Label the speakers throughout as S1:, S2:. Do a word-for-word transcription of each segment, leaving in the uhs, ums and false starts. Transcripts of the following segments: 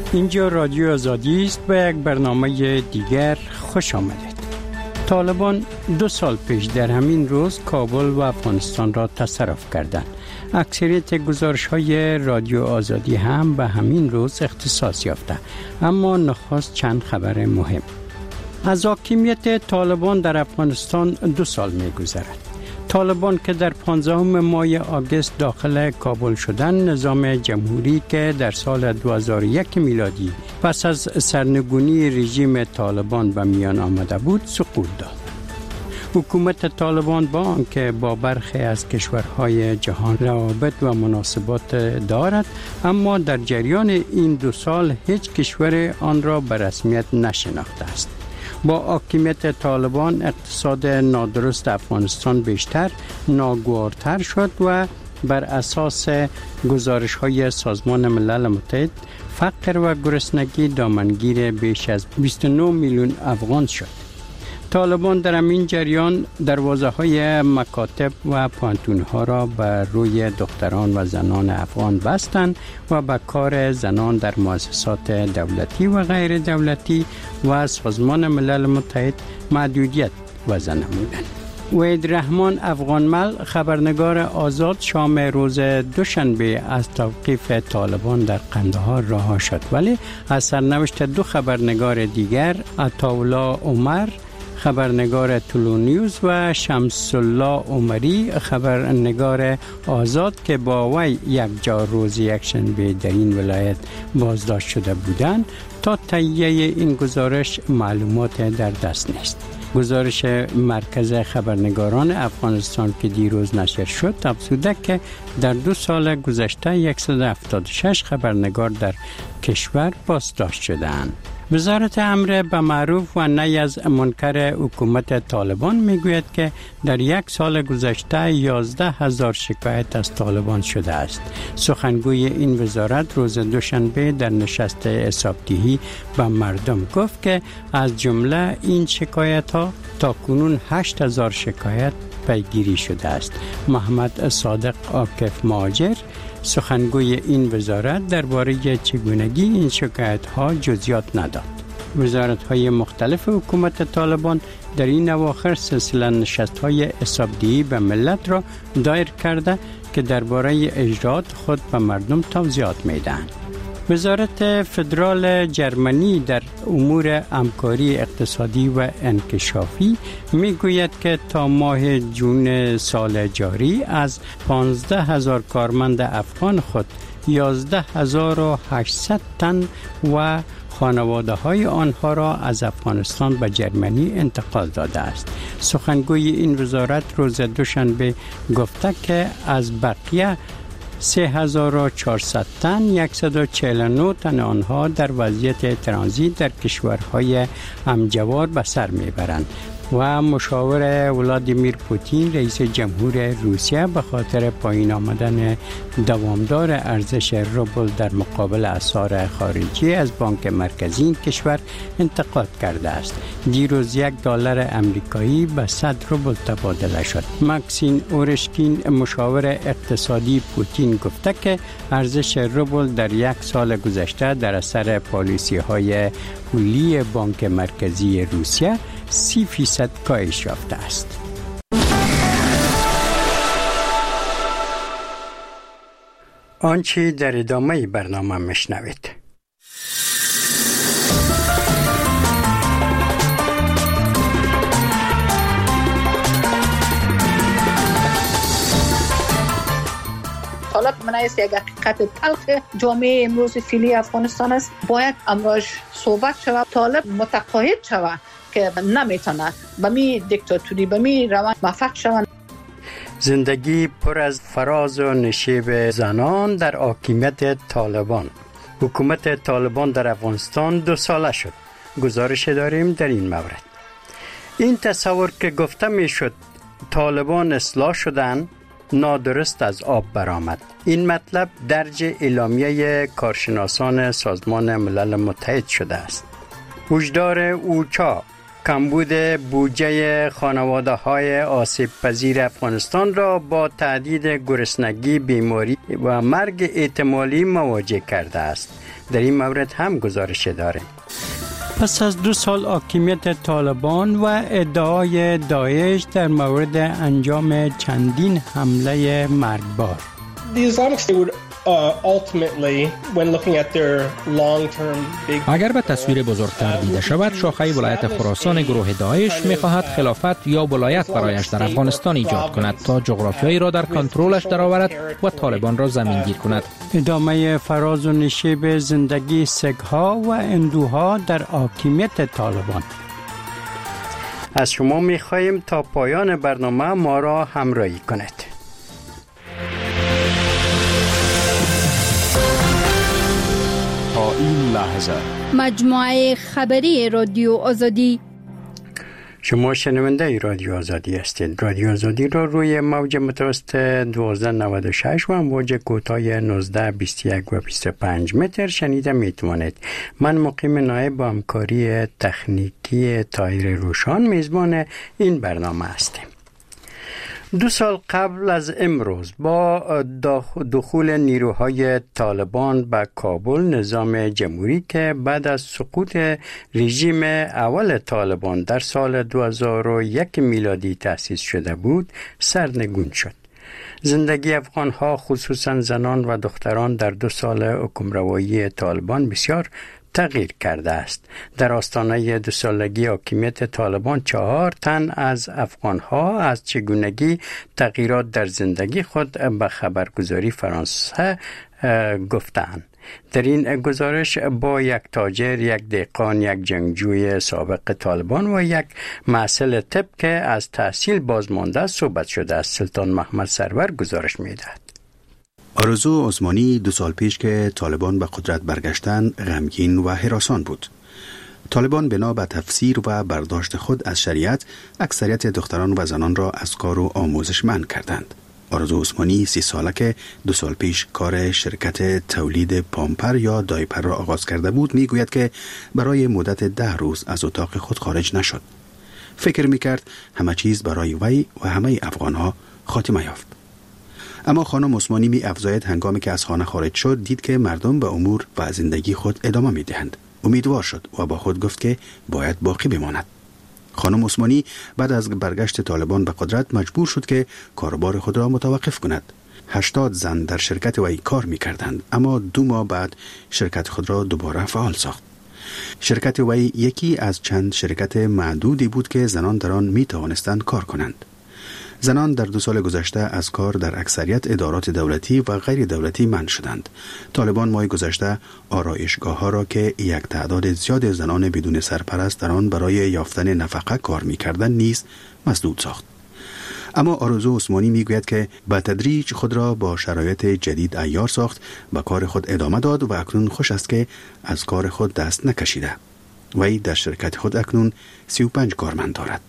S1: اینجا رادیو آزادی است. به یک برنامه دیگر خوش آمدید. طالبان دو سال پیش در همین روز کابل و افغانستان را تصرف کردند. اکثریت گزارش‌های رادیو آزادی هم به همین روز اختصاص یافته، اما نخست چند خبر مهم. از حاکمیت طالبان در افغانستان دو سال می‌گذرد. طالبان که در پانزدهم ماه آگوست داخل کابل شدند، نظام جمهوری که در سال دو هزار و یک میلادی پس از سرنگونی رژیم طالبان به میان آمده بود سقوط داد. حکومت طالبان با آنکه با برخی از کشورهای جهان روابط و مناسبات دارد، اما در جریان این دو سال هیچ کشور آن را به رسمیت نشناخته است. با حاکمیت طالبان اقتصاد نادرست افغانستان بیشتر ناگوارتر شد و بر اساس گزارش‌های سازمان ملل متحد فقر و گرسنگی دامنگیر بیش از بیست و نه میلیون افغان شد. طالبان در این جریان دروازه‌های مکاتب و پانتون‌ها را بر روی دختران و زنان افغان بستند و به کار زنان در مؤسسات دولتی و غیر دولتی و سازمان ملل متحد محدودیت وضع نمودند. وحید رحمان افغانمل، خبرنگار آزاد، شام روز دوشنبه از توقیف طالبان در قندهار رها شد، ولی از سرنوشت دو خبرنگار دیگر، عطاالله عمر خبرنگار طلوع نیوز و شمس الله عمری خبرنگار آزاد که با وی یک جا روز یکشنبه در این ولایت بازداشت شده بودند، تا تهیه این گزارش معلومات در دست نیست. گزارش مرکز خبرنگاران افغانستان که دیروز نشر شد افزوده که در دو سال گذشته صد و هفتاد و شش خبرنگار در کشور بازداشت شدند. وزارت امر به معروف و نهی از منکر حکومت طالبان میگوید که در یک سال گذشته یازده هزار شکایت از طالبان شده است. سخنگوی این وزارت روز دوشنبه در نشست حسابدهی به مردم گفت که از جمله این شکایت ها تا کنون هشت هزار شکایت پیگیری شده است. محمد صادق عاکف مهاجر، سخنگوی این وزارت، درباره چگونگی این شکایت ها جزئیات نداد. وزارت های مختلف حکومت طالبان در این اواخر سلسله نشست های حسابدهی به ملت را دایر کرده که درباره اجرات خود به مردم توضیحات میدهند. وزارت فدرال جرمنی در امور همکاری اقتصادی و انکشافی میگوید که تا ماه جون سال جاری از پانزده هزار کارمند افغان خود یازده هزار و هشتصد تن و خانواده های آنها را از افغانستان به جرمنی انتقال داده است. سخنگوی این وزارت روز دوشنبه گفته که از بقیه سه هزار و چهارصد تن صد و چهل و نه تن آنها در وضعیت ترانزیت در کشورهای همجوار به سر میبرند و مشاور ولادیمیر پوتین رئیس جمهور روسیه به خاطر پایین آمدن دوامدار ارزش روبل در مقابل اسعار خارجی از بانک مرکزی این کشور انتقاد کرده است. دیروز یک دلار امریکایی به صد روبل تبادله شد. ماکسیم اورشکین مشاور اقتصادی پوتین گفته که ارزش روبل در یک سال گذشته در اثر پالیسی های پولی بانک مرکزی روسیه سی فیصد کاهش یافته است. آنچه در ادامه برنامه میشنوید.
S2: طالب منایست یک حقیقت تلخ جامعه امروز فعلی افغانستان است. باید امروز صحبت شود، طالب متقاعد شود که نمیتونه به می دیکتاتوری به می روان موفق شوند.
S1: زندگی پر از فراز و نشیب زنان در حاکمیت طالبان. حکومت طالبان در افغانستان دو ساله شد. گزارش داریم در این مورد. این تصور که گفته میشد طالبان اصلاح شدند نادرست از آب برآمد. این مطلب درج اعلامیه کارشناسان سازمان ملل متحد شده است. هشدار اوچا کمبود بودجه خانواده های آسیب پذیر افغانستان را با تهدید گرسنگی، بیماری و مرگ احتمالی مواجه کرده است. در این مورد هم گزارش داریم. پس از دو سال حاکمیت طالبان و ادعای داعش در مورد انجام چندین حمله مرگبار،
S3: The Islamic State would uh, ultimately, when looking at their long-term big...
S4: اگر به تصویر بزرگتر دیده شود، شاخه ولایت خراسان گروه داعش می‌خواهد خلافت یا ولایت برایش در افغانستان ایجاد کند تا جغرافیایی را در کنترلش درآورد و طالبان را زمینگیر کند.
S1: ادامه فراز و نشیب زندگی سگ‌ها و هندوها در حاکمیت طالبان. از شما می‌خواهیم تا پایان برنامه ما را همراهی کنید.
S5: تا این لحظه
S6: مجموعه خبری رادیو آزادی.
S1: شما شنونده رادیو آزادی هستید. رادیو آزادی را روی موج متوسط دوازده نود و شش و موج کوتاه نوزده بیست و یک و بیست و پنج متر شنیده می توانید. من مقیم نایب با همکاری تکنیکی طاهر روشان میزبان این برنامه هستیم. دو سال قبل از امروز با دخول نیروهای طالبان به کابل، نظام جمهوری که بعد از سقوط رژیم اول طالبان در سال دو هزار و یک میلادی تأسیس شده بود سرنگون شد. زندگی افغان‌ها خصوصا زنان و دختران در دو سال حکمروایی طالبان بسیار تغییر کرده است. در آستانه دو سالگی حاکمیت طالبان چهار تن از افغان‌ها از چگونگی تغییرات در زندگی خود به خبرگزاری فرانسه گفتند. در این گزارش با یک تاجر، یک دهقان، یک جنگجوی سابق طالبان و یک محصل طب که از تحصیل بازمانده صحبت شده است. سلطان محمد سرور گزارش می‌دهد.
S7: آرزو عثمانی دو سال پیش که طالبان به قدرت برگشتن غمگین و هراسان بود. طالبان بنا به تفسیر و برداشت خود از شریعت اکثریت دختران و زنان را از کار و آموزش منع کردند. آرزو عثمانی سی ساله که دو سال پیش کار شرکت تولید پامپر یا دایپر را آغاز کرده بود میگوید که برای مدت ده روز از اتاق خود خارج نشد. فکر میکرد همه چیز برای وی و همه افغانها خاتمه یافت. اما خانم عثمانی می افزاید هنگامی که از خانه خارج شد دید که مردم به امور و زندگی خود ادامه می دهند. امیدوار شد و با خود گفت که باید باقی بماند. خانم عثمانی بعد از برگشت طالبان به قدرت مجبور شد که کاربار خود را متوقف کند. هشتاد زن در شرکت وی کار می کردند، اما دو ماه بعد شرکت خود را دوباره فعال ساخت. شرکت وی یکی از چند شرکت معدودی بود که زنان در آن می توانستند کار کنند. زنان در دو سال گذشته از کار در اکثریت ادارات دولتی و غیر دولتی منع شدند. طالبان ماه گذشته آرایشگاه ها را که یک تعداد زیاد زنان بدون سرپرست در آن برای یافتن نفقه کار می‌کردند نیز مسدود ساخت. اما آرزو عثمانی میگوید که به تدریج خود را با شرایط جدید عیار ساخت، به کار خود ادامه داد و اکنون خوش است که از کار خود دست نکشیده. وی در شرکت خود اکنون سی و پنج کارمند دارد.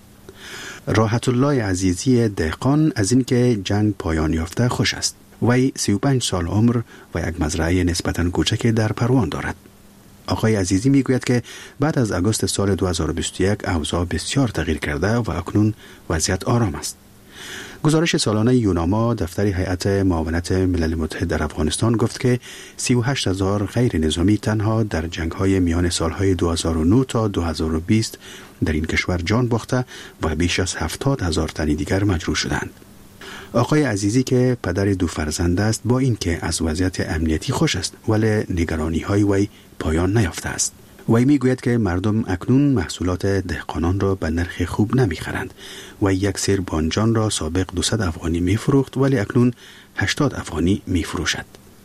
S7: راحت الله عزیزی دهقان از این که جنگ پایان یافته خوش است. وی سی و پنج سال عمر و یک مزرعه نسبتاً کوچک در پروان دارد. آقای عزیزی میگوید که بعد از آگوست سال دو هزار و بیست و یک اوضاع بسیار تغییر کرده و اکنون وضعیت آرام است. گزارش سالانه یوناما دفتر هیئت معاونت ملل متحد در افغانستان گفت که سی و هشت هزار غیر نظامی تنها در جنگ‌های میان سالهای دو هزار و نه تا دو هزار و بیست در این کشور جان باخته و بیش از هفتاد هزار تن دیگر مجروح شدند. آقای عزیزی که پدر دو فرزند است با اینکه از وضعیت امنیتی خوش است ولی نگرانی‌های وی پایان نیافته است. وی میگوید که مردم اکنون محصولات دهقانان را به نرخ خوب نمیخرند و یک سیر بانجان را سابق دویست افغانی میفروخت ولی اکنون هشتاد افغانی میفروشد.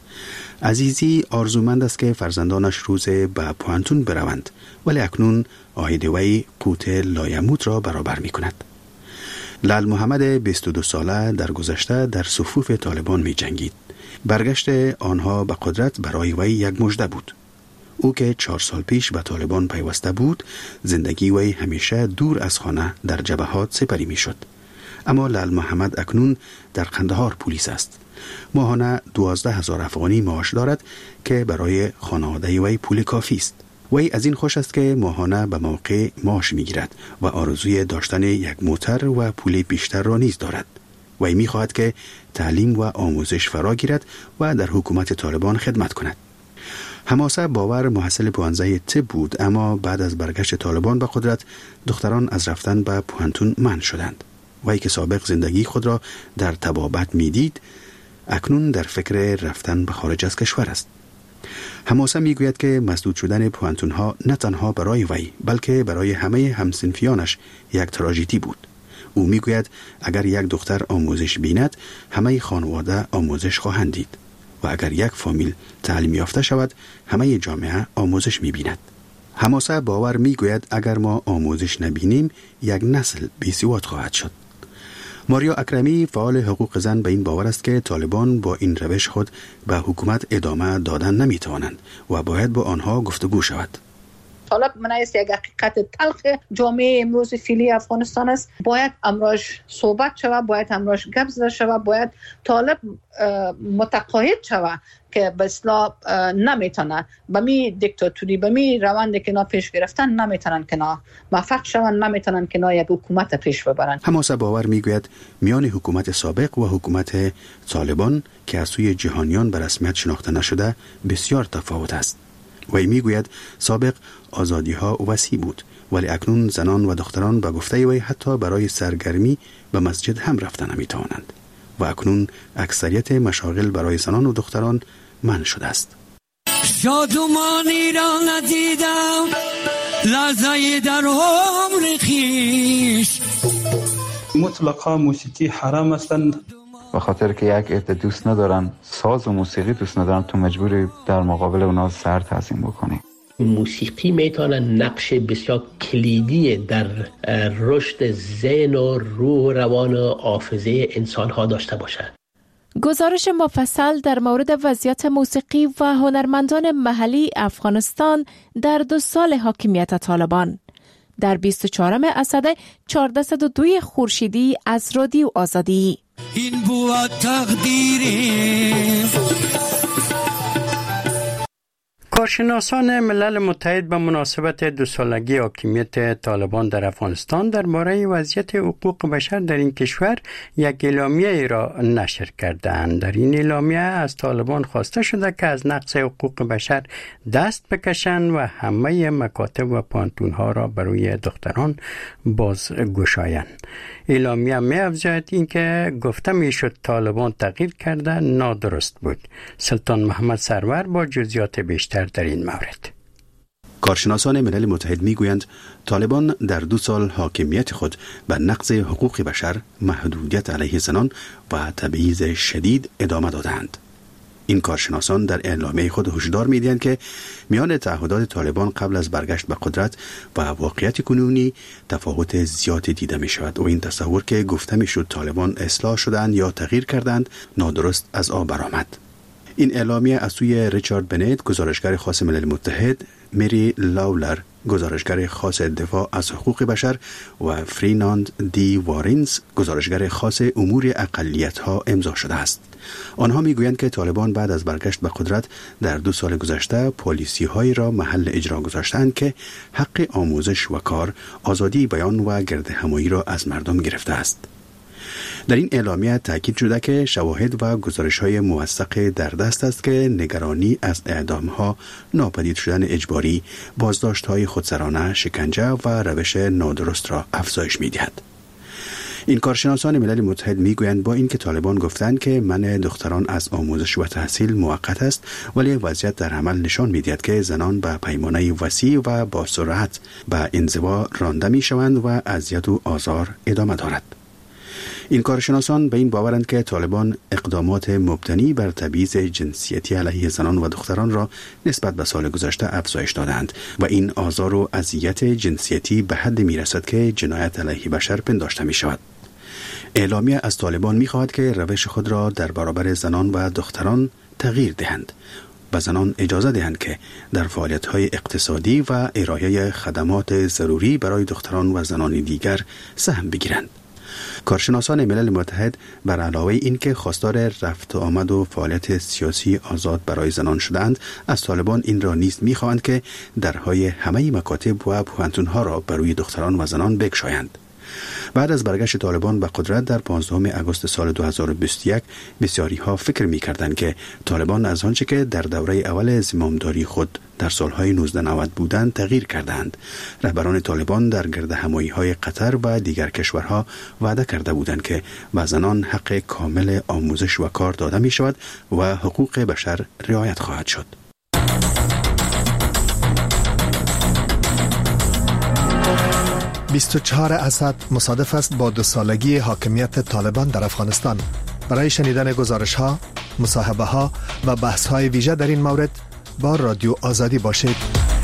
S7: عزیزی آرزومند است که فرزندانش روز به پوانتون بروند ولی اکنون عاید وی قوت لایموت را برابر می کند. لال محمد بیست و دو ساله در گذشته در صفوف طالبان می جنگید. برگشت آنها به قدرت برای وی یک مژده بود. او که چهار سال پیش به طالبان پیوسته بود، زندگی وی همیشه دور از خانه در جبهات سپری می شد. اما لال محمد اکنون در قندهار پلیس است. ماهانه دوازده هزار افغانی معاش دارد که برای خانواده وی پول کافی است. وی از این خوش است که ماهانه به موقع معاش می گیرد و آرزوی داشتن یک موتر و پول بیشتر را نیز دارد. وی می خواهد که تعلیم و آموزش فرا گیرد و در حکومت طالبان خدمت کند. حماسه باور محصل پوهنځی طب بود، اما بعد از برگشت طالبان به قدرت دختران از رفتن به پوهنتون منع شدند. وی که سابق زندگی خود را در طبابت میدید، اکنون در فکر رفتن به خارج از کشور است. حماسه میگوید که مسدود شدن پوهنتون ها نه تنها برای وی بلکه برای همه همسنفیانش یک تراژدی بود. او میگوید اگر یک دختر آموزش بیند، همه خانواده آموزش خواهند دید و اگر یک فامیل تعلیم یافته شود، همه جامعه آموزش می‌بیند. حماسه باور می‌گوید اگر ما آموزش نبینیم، یک نسل بی‌سواد خواهد شد. ماریا اکرمی فعال حقوق زن به این باور است که طالبان با این روش خود به حکومت ادامه دادن نمی‌توانند و باید با آنها گفتگو شود.
S2: طالب منایست یک حقیقت تلخ جامعه امروز فعلی افغانستان است. باید امروز صحبت شود، باید امروز گپ زده شود، باید طالب متقاعد شود که به اصلاح نمیتونه به می دیکتاتوری به می روند که نا پیش گرفتن نمیتونن که نا موفق شون، نمیتونن که نا یک حکومت پیش ببرن.
S7: حماسه باور میگوید میان حکومت سابق و حکومت طالبان که از سوی جهانیان به رسمیت شناخته نشده بسیار تفاوت است. وی میگوید سابق آزادی ها وسیع بود، ولی اکنون زنان و دختران به گفته وی حتی برای سرگرمی به مسجد هم رفتن نمیتوانند و اکنون اکثریت مشاغل برای زنان و دختران منع شده است.
S8: شادمانی را ندیدم لحظه در عمر خویش.
S9: مطلقا موسیقی حرام هستند.
S10: به خاطر که یک عده دوست ندارن ساز و موسیقی دوست ندارن، تو مجبوری در مقابل اونا سر تعظیم بکنی.
S11: موسیقی میتونه نقش بسیار کلیدی در رشد ذهن و روح و روان و حافظه انسان ها داشته باشه.
S12: گزارش مفصل در مورد وضعیت موسیقی و هنرمندان محلی افغانستان در دو سال حاکمیت طالبان در بیست و چهارم اسد چهارصد و دو خورشیدی از رادیو آزادی.
S8: این بود تقدیری.
S1: کارشناسان ملل متحد به مناسبت دو سالگی حاکمیت طالبان در افغانستان درباره وضعیت حقوق بشر در این کشور یک اعلامیه را نشر کردند. در این اعلامیه از طالبان خواسته شده که از نقض حقوق بشر دست بکشند و همه مکاتب و پانتونها را برای دختران بازگشایند. اعلامیه می افزاید اینکه گفته می شد طالبان تغییر کرده نادرست بود. سلطان محمد سرور با جزئیات بیشتر در این مورد.
S7: کارشناسان ملل متحد میگویند طالبان در دو سال حاکمیت خود به نقض حقوق بشر، محدودیت علیه زنان و تبعیض شدید ادامه دادند. این کارشناسان در اعلامیه خود هشدار می‌دهند که میان تعهدات طالبان قبل از برگشت به قدرت و واقعیت کنونی تفاوت زیادی دیده می شود و این تصور که گفته می شد طالبان اصلاح شدند یا تغییر کردند نادرست از آب برآمد. این اعلامیه از سوی ریچارد بنت، گزارشگر خاص ملل متحد، مری لاولر، گزارشگر خاص دفاع از حقوق بشر و فریناند دی وارینز، گزارشگر خاص امور اقلیت‌ها امضا شده است. آنها میگویند که طالبان بعد از برگشت به قدرت در دو سال گذشته پالیسی‌هایی را محل اجرا گذاشتند که حق آموزش و کار، آزادی بیان و گردهمایی را از مردم گرفته است. در این اعلامیه تاکید شده که شواهد و گزارش‌های موثق در دست است که نگرانی از اعدام‌ها، ناپدید شدن اجباری، بازداشت‌های خودسرانه، شکنجه و روش نادرست را افزایش می‌دهد. این کارشناسان ملل متحد میگویند با اینکه طالبان گفتند که منع دختران از آموزش و تحصیل موقت است، ولی وضعیت در عمل نشان می‌دهد که زنان به پیمانه وسیع و با سرعت به انزوا رانده می‌شوند و اذیت و آزار ادامه دارد. این کارشناسان به این باورند که طالبان اقدامات مبتنی بر تبعیض جنسیتی علیه زنان و دختران را نسبت به سال گذشته افزایش دادند و این آزار و اذیت جنسیتی به حد میرسد که جنایت علیه بشر پنداشته می شود. اعلامیه از طالبان می خواهد که روش خود را در برابر زنان و دختران تغییر دهند و زنان اجازه دهند که در فعالیت‌های اقتصادی و ارائه خدمات ضروری برای دختران و زنان دیگر سهم بگیرند. کارشناسان ملل متحد بر علاوه این که خواستار رفت و آمد و فعالیت سیاسی آزاد برای زنان شدند، از طالبان این را نیز می‌خواهند که درهای همه مکاتب و پوهنتون‌ها را برای دختران و زنان بگشایند. بعد از برگشت طالبان به قدرت در پانزدهم آگوست سال دو هزار و بیست و یک بسیاری ها فکر می کردند که طالبان از آنچه که در دوره اول زمامداری خود در سالهای نوزده نود بودند تغییر کردند. رهبران طالبان در گرد همایی های قطر و دیگر کشورها وعده کرده بودند که به زنان حق کامل آموزش و کار داده می شود و حقوق بشر رعایت خواهد شد.
S13: بیست و چهار اسد مصادف است با دو سالگی حاکمیت طالبان در افغانستان. برای شنیدن گزارش ها، مصاحبه ها و بحث های ویژه در این مورد با رادیو آزادی باشید.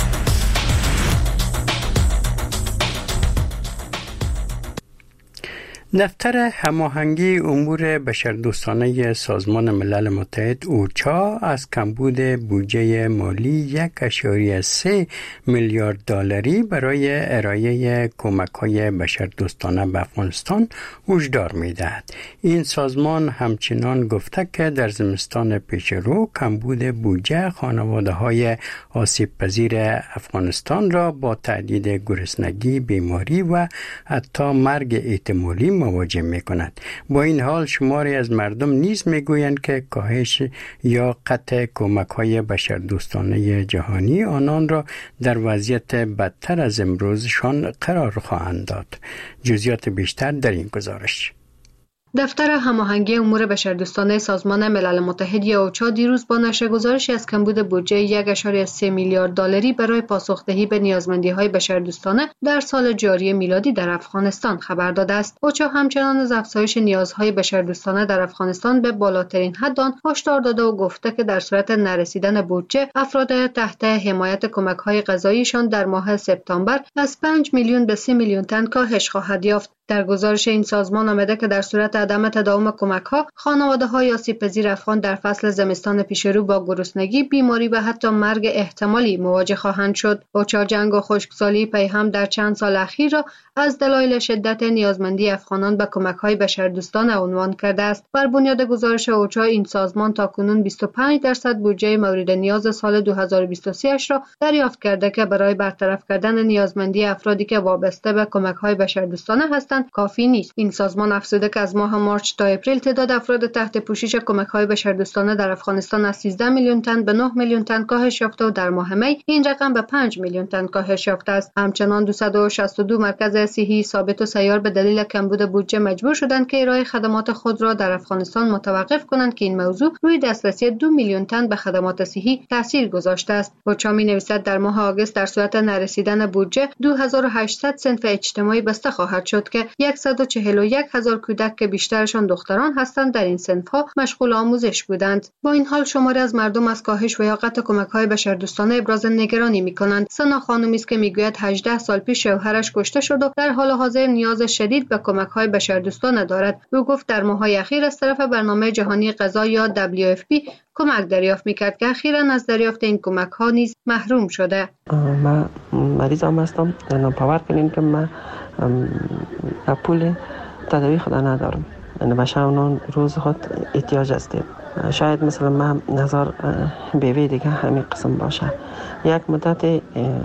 S1: دفتر هماهنگی امور بشردوستانه سازمان ملل متحد اوچا از کمبود بودجه مالی یک اشاری سه میلیارد دلاری برای ارائه کمک‌های بشردوستانه به افغانستان هشدار می‌دهد. این سازمان همچنان گفته که در زمستان پیش رو کمبود بودجه خانواده‌های آسیب پذیر افغانستان را با تهدید گرسنگی، بیماری و حتی مرگ احتمالی مواجه می کند. با این حال شماری از مردم نیز می گویند که کاهش یا قطع کمک های بشردوستانه جهانی آنان را در وضعیت بدتر از امروزشان قرار خواهند داد. جزئیات بیشتر در این گزارش.
S14: دفتر هماهنگی امور بشردوستانه سازمان ملل متحد یا اوچا دیروز با نشر گزارشی از کمبود بودجه یک اشاری سه میلیارد دلاری برای پاسخدهی به نیازمندی‌های بشردوستانه در سال جاری میلادی در افغانستان خبر داده است. اوچا همچنان از افزایش نیازهای بشردوستانه در افغانستان به بالاترین حد آن هشدار داده و گفته که در صورت نرسیدن بودجه افراد تحت حمایت کمک‌های غذاییشان در ماه سپتامبر از پنج میلیون به سه میلیون تن کاهش خواهد یافت. در گزارش این سازمان آمده که در صورت عدم تداوم کمک‌ها، خانواده‌های آسیب‌پذیر افغان در فصل زمستان پیشرو با گرسنگی، بیماری و حتی مرگ احتمالی مواجه خواهند شد. اوچا جنگ و خشکسالی پیهم در چند سال اخیر را از دلایل شدت نیازمندی افغانان به کمک‌های بشردوستانه عنوان کرده است. بر بنیاد گزارش اوچا این سازمان تاکنون بیست و پنج درصد بودجه مورد نیاز سال دو هزار و بیست و سه اش را دریافت کرده که برای برطرف کردن نیازمندی افرادی که وابسته به کمک‌های بشردوستانه هستند کافی نیست. این سازمان افزوده که از ماه مارچ تا اپریل تعداد افراد تحت پوشش کمک‌های بشردوستانه در افغانستان از سیزده میلیون تن به نه میلیون تن کاهش یافته و در ماه می این رقم به پنج میلیون تن کاهش یافته است. همچنان دویست و شصت و دو مرکز صحی ثابت و سیار به دلیل کمبود بودجه مجبور شدند که ارائه خدمات خود را در افغانستان متوقف کنند که این موضوع روی دسترسی دو میلیون تن به خدمات صحی تاثیر گذاشته است. اوچا می‌نویسد در ماه آگوست در صورت نرسیدن بودجه دو هزار و هشتصد صنف اجتماعی بسته خواهد شد که صد و چهل و یک هزار کودک که بیشترشان دختران هستند در این صنف‌ها مشغول آموزش بودند. با این حال شماری از مردم از کاهش و یا قطع کمک‌های بشردوستانه ابراز نگرانی می‌کنند. سنا خانمی است که می‌گوید هجده سال پیش شوهرش کشته شد و در حال حاضر نیاز شدید به کمک‌های بشردوستانه دارد. او گفت در ماه‌های اخیر از طرف برنامه جهانی غذا یا دبلیو اف پی کمک دریافت می‌کرد که اخیراً از دریافت این کمک‌ها نیز محروم شده.
S15: من مریضم هستم. باور کنین که من پول تداوی خود ندارم. یعنی به شب روز خود احتیاج هستیم. شاید مثلا من نظر بیوی دیگه همین قسم باشه. یک مدت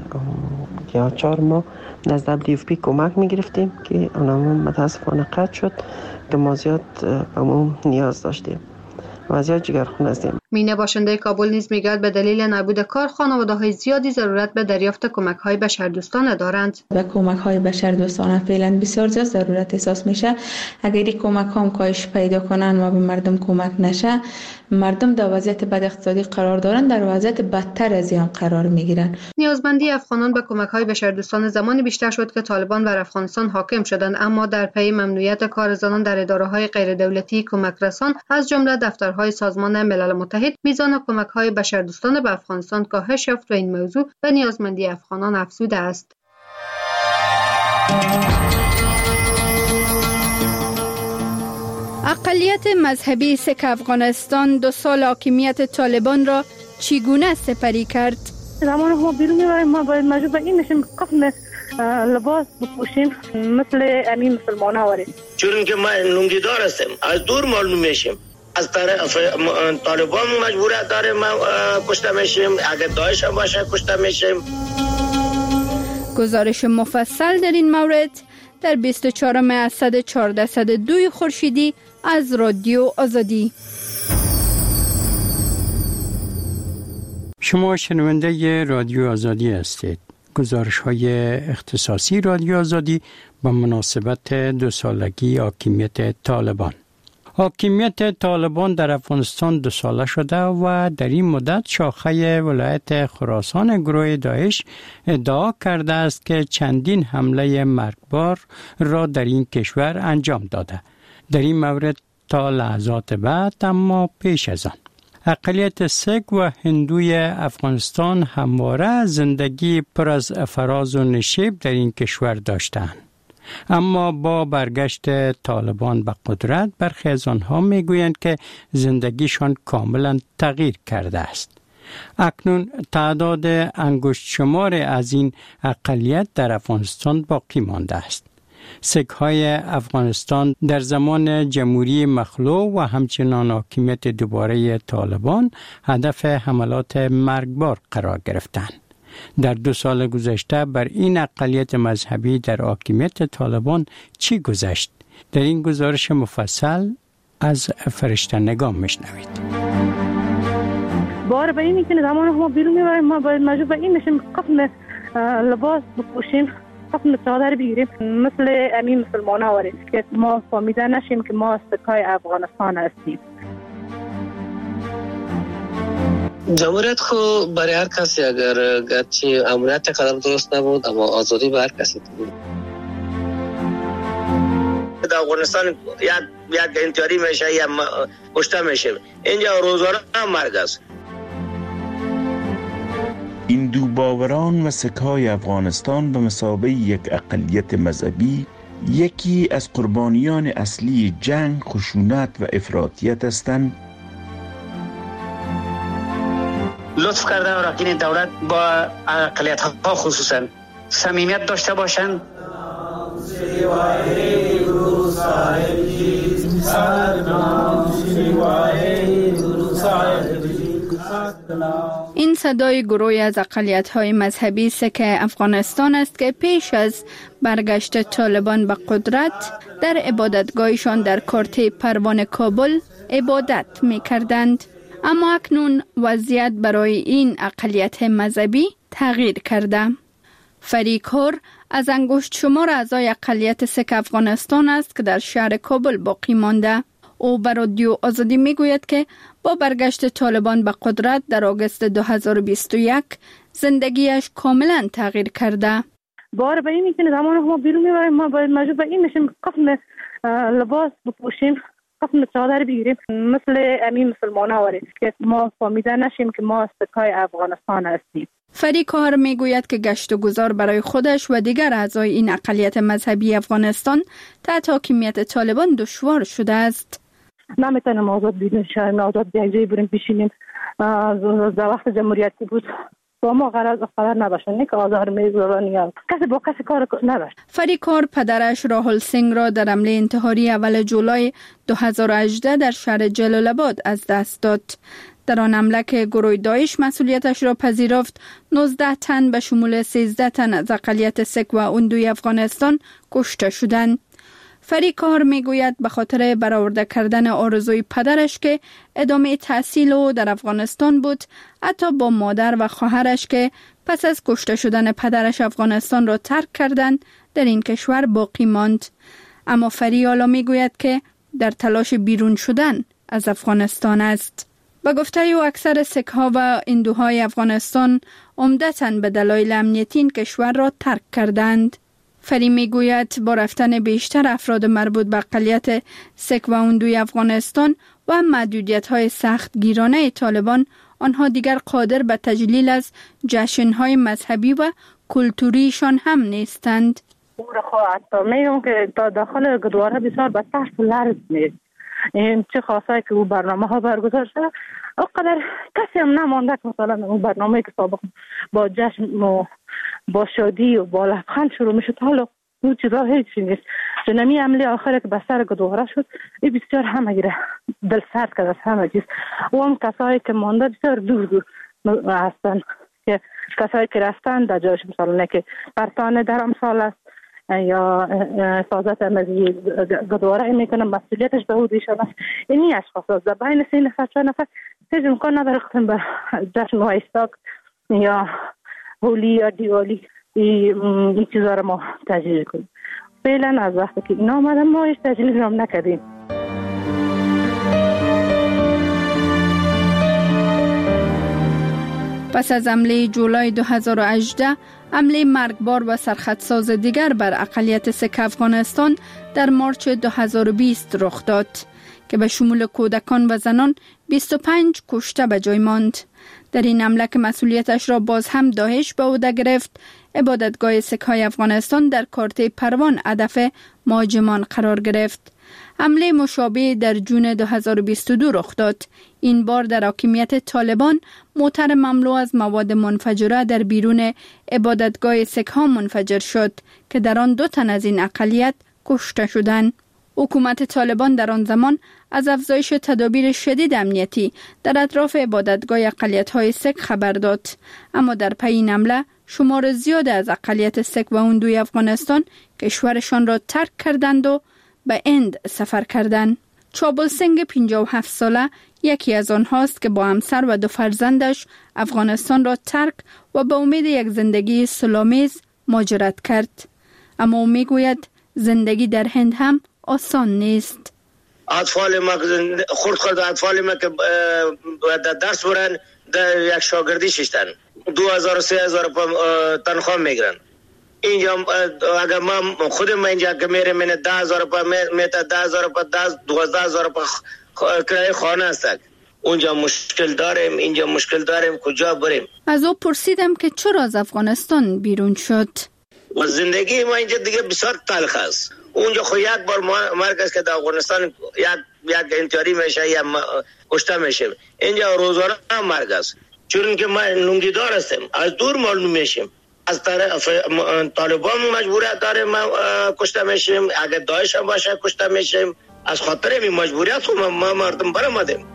S15: یا چهار ماه از دبلیو اف پی کمک میگرفتیم که اونم متاسفانه قطع شد که ما زیاد به اون نیاز داشتیم. وضعیت جگرخون هستیم.
S14: مینه باشنده کابل نیز میگوید به دلیل نبود کار خانواده‌های زیادی ضرورت به دریافت کمک‌های بشردوستانه دارند.
S16: به کمک‌های بشردوستانه فعلا بسیار زیاد ضرورت احساس میشه. اگر این کمک‌ها هم کاهش پیدا کنن و به مردم کمک نشه، مردم در وضعیت بد اقتصادی قرار دارن، در وضعیت بدتر از این قرار میگیرن.
S14: نیازمندی افغانان به کمک‌های بشردوستانه زمانی بیشتر شد که طالبان بر افغانستان حاکم شدند، اما در پی ممنوعیت کار زنان در اداره‌های غیردولتی کمک رسان از جمله دفترهای سازمان ملل متحد، میزان کمک‌های بشردوستانه به افغانستان کاهش یافت و این موضوع به نیازمندی افغانان افزوده است.
S6: اقلیت مذهبی سک افغانستان دو سال حاکمیت طالبان را چگونه سپری کرد؟
S17: زمان ما بیرون می‌ریم ما باید مجبور به این نشیم کفن لباس بپوشیم مثل امین مسلمان ها وریم،
S18: چون که ما لنگیدار هستیم، از دور معلوم میشیم. از طرف طالبان مجبوریت داره ما کشته میشیم، اگر داعش هم باشه کشته میشیم.
S6: گزارش مفصل در این مورد در بیست و چهارم اسد چهارده صد و دو خورشیدی از رادیو آزادی.
S1: شما شنونده رادیو آزادی هستید. گزارش های اختصاصی رادیو آزادی با مناسبت دو سالگی حاکمیت طالبان. حاکمیت طالبان در افغانستان دو ساله شده و در این مدت شاخه ولایت خراسان گروه داعش ادعا کرده است که چندین حمله مرگبار را در این کشور انجام داده. در این مورد تا لحظات بعد اما پیش از آن اقلیت سیک و هندوی افغانستان همواره زندگی پر از فراز و نشیب در این کشور داشتند. اما با برگشت طالبان به قدرت برخی از آنها میگویند که زندگیشان کاملا تغییر کرده است. اکنون تعداد انگشت شمار از این اقلیت در افغانستان باقی مانده است. سیک های افغانستان در زمان جمهوری مخلوع و همچنان حاکمیت دوباره طالبان هدف حملات مرگبار قرار گرفتند. در دو سال گذشته بر این اقلیت مذهبی در حاکمیت طالبان چی گذشت؟ در این گزارش مفصل از فرشته نگام میشنوید.
S17: بار به اینی که زمان ما بیرون میبریم ما باید مجبور به این میشیم قسم لباس بپوشیم، قسم چادر بگیریم مثل امین مسلمان ها وارد که ما فهمیده نشیم که ما سکای افغانستان هستیم.
S11: جمهوریت خو برای هر کسی اگر گرچه امنیت قدم درست نبود اما آزادی به هر کسی بود. در افغانستان یا یا انتحاری میشه یا کشته میشه، اینجا روزانه مرگ است.
S19: این دو باوران و سکای افغانستان به مثابه یک اقلیت مذهبی یکی از قربانیان اصلی جنگ، خشونت و افراطیت هستند.
S20: لطف کرده اراکین دولت با اقلیت ها خصوصا صمیمیت داشته باشند.
S6: این صدای گروهی از اقلیت‌های مذهبی سیک افغانستان است که پیش از برگشت طالبان به قدرت در عبادتگاهشان در کارته پروان کابل عبادت می‌کردند. اما اکنون وضعیت برای این اقلیت مذهبی تغییر کرده. فریق هور از انگشت شمار اعضای اقلیت سیک افغانستان است که در شهر کابل باقی مانده. او به رادیو آزادی میگوید که با برگشت طالبان به قدرت در آگوست دو هزار و بیست و یک زندگیش کاملا تغییر کرده.
S17: بار به اینی که زمان ما بیرون میبریم ما باید مجبور به این میشیم قسم لباس بپوشیم، قسم چادر بگیریم مثل امین مسلمان ها وارد که ما فهمیده نشیم که ما سکای افغانستان هستیم.
S6: فریق هور میگوید که گشت و گذار برای خودش و دیگر اعضای این اقلیت مذهبی افغانستان تحت حاکمیت طالبان دشوار شده است.
S17: نمیتونیم آزاد بیرون شویم، آزاد به یک جایی بریم بشینیم. در وقت جمهوریتی بود با ما قرار قرار نباشن که آزار میگذارن، کسی با کسی کار نداشت.
S6: فریق هور پدرش راهول سینگ را در حمله انتحاری اول جولای دو هزار و هجده در شهر جلال آباد از دست داد. در آن حمله که گروه داعش مسئولیتش را پذیرفت، نوزده تن به شمول سیزده تن از اقلیت سیک و هندوی افغانستان کشته شدند. فریق هور میگوید به خاطر برآورده کردن آرزوی پدرش که ادامه تحصیل او در افغانستان بود، حتی با مادر و خواهرش که پس از کشته شدن پدرش افغانستان را ترک کردند در این کشور باقی ماند. اما فریق حالا میگوید که در تلاش بیرون شدن از افغانستان است. با گفته او اکثر سیک ها و هندوهای افغانستان عمدتاً به دلایل امنیتی این کشور را ترک کردند. فری میگوید با رفتن بیشتر افراد مربوط به اقلیت سیک و هندوی افغانستان و محدودیت های سخت گیرانه طالبان، آنها دیگر قادر به تجلیل از جشن های مذهبی و کلتوریشان هم نیستند.
S17: او را خواهد میگم که تا داخل گدواره بسیار به ترس و لرز میست. این چه خاصایی که او برنامه ها برگزار شده اقدر کسی هم نمانده که مثلا اون برنامه که سابق با جشن و با شادی و با لبخند شروع میشد حالا اون چیزا هیچی نیست. جنمی عملی آخره که بسر گدواره شد این بسیار همه گیره دل سرد کرد از همه چیز. و هم کسایی که مانده بسیار دور دور هستن که کسایی که رفتن در جایش مثلا که پرتانه در امسال است یا حفاظت از گدواره میکنه مسئولیتش به او دیشان است. اینی اشخاص است در بین سه نفر چهار نفر هیچ امکان نداره که به جشن وایستاک یا هولی یا دیوالی این چیزا رو ما تجلیل کنیم. فعلا از وقتی که اینا آمدن ما هیچ تجلیل هم نکردیم.
S6: پس از حمله جولای دو هزار و هجده، حمله مرگبار و سرخطساز دیگر بر اقلیت سک افغانستان در مارچ دو هزار و بیست رخ داد که به شمول کودکان و زنان بیست و پنج کشته به جای ماند. در این حمله که مسئولیتش را باز هم داعش به عهده گرفت، عبادتگاه سک‌های افغانستان در کارته پروان هدف مهاجمان قرار گرفت. حمله مشابه در جون دو هزار و بیست و دو رخ داد. این بار در حاکمیت طالبان موتر مملو از مواد منفجره در بیرون عبادتگاه سک‌ها منفجر شد که در آن دو تن از این اقلیت کشته شدند. حکومت طالبان در آن زمان از افزایش تدابیر شدید امنیتی در اطراف عبادتگاه اقلیت‌های سک خبر داد، اما در پی این حمله شمار زیاد از اقلیت سک و هندوی افغانستان کشورشان را ترک کردند و به هند سفر کردند. چابل سنگ پنجاه و هفت ساله یکی از آنهاست که با همسر و دو فرزندش افغانستان را ترک و به امید یک زندگی صلح‌آمیز مهاجرت کرد. اما او میگوید زندگی در هند هم آسان نیست.
S18: اطفال ما خورد خورد اطفال ما که در درس برن در یک شاگردی ششتن دو هزار و سه هزار تنخواه میگیرن. اینجا اگر ما خود ما اینجا که میره من ده هزار روپیه میتا ده هزار روپیه دوازده هزار روپیه کرایه خانه است. اونجا مشکل داریم، اینجا مشکل داریم، کجا بریم؟
S6: از او پرسیدم که چرا از افغانستان بیرون شد.
S18: و زندگی ما اینجا دیگه بسیار تلخ است. اونجا خو یک بار مرگ است که در افغانستان یک یک انتحاری میشه یا کشته میشه. اینجا روزانه مرگ است. چون که ما نونگیدار هستیم، از دور معلوم میشیم. از طرف طالبان مجبوریت داریم ما کشته میشیم، اگر داعش هم باشه کشته میشیم. از خاطر این مجبوریت خود ما مردم برآمدیم.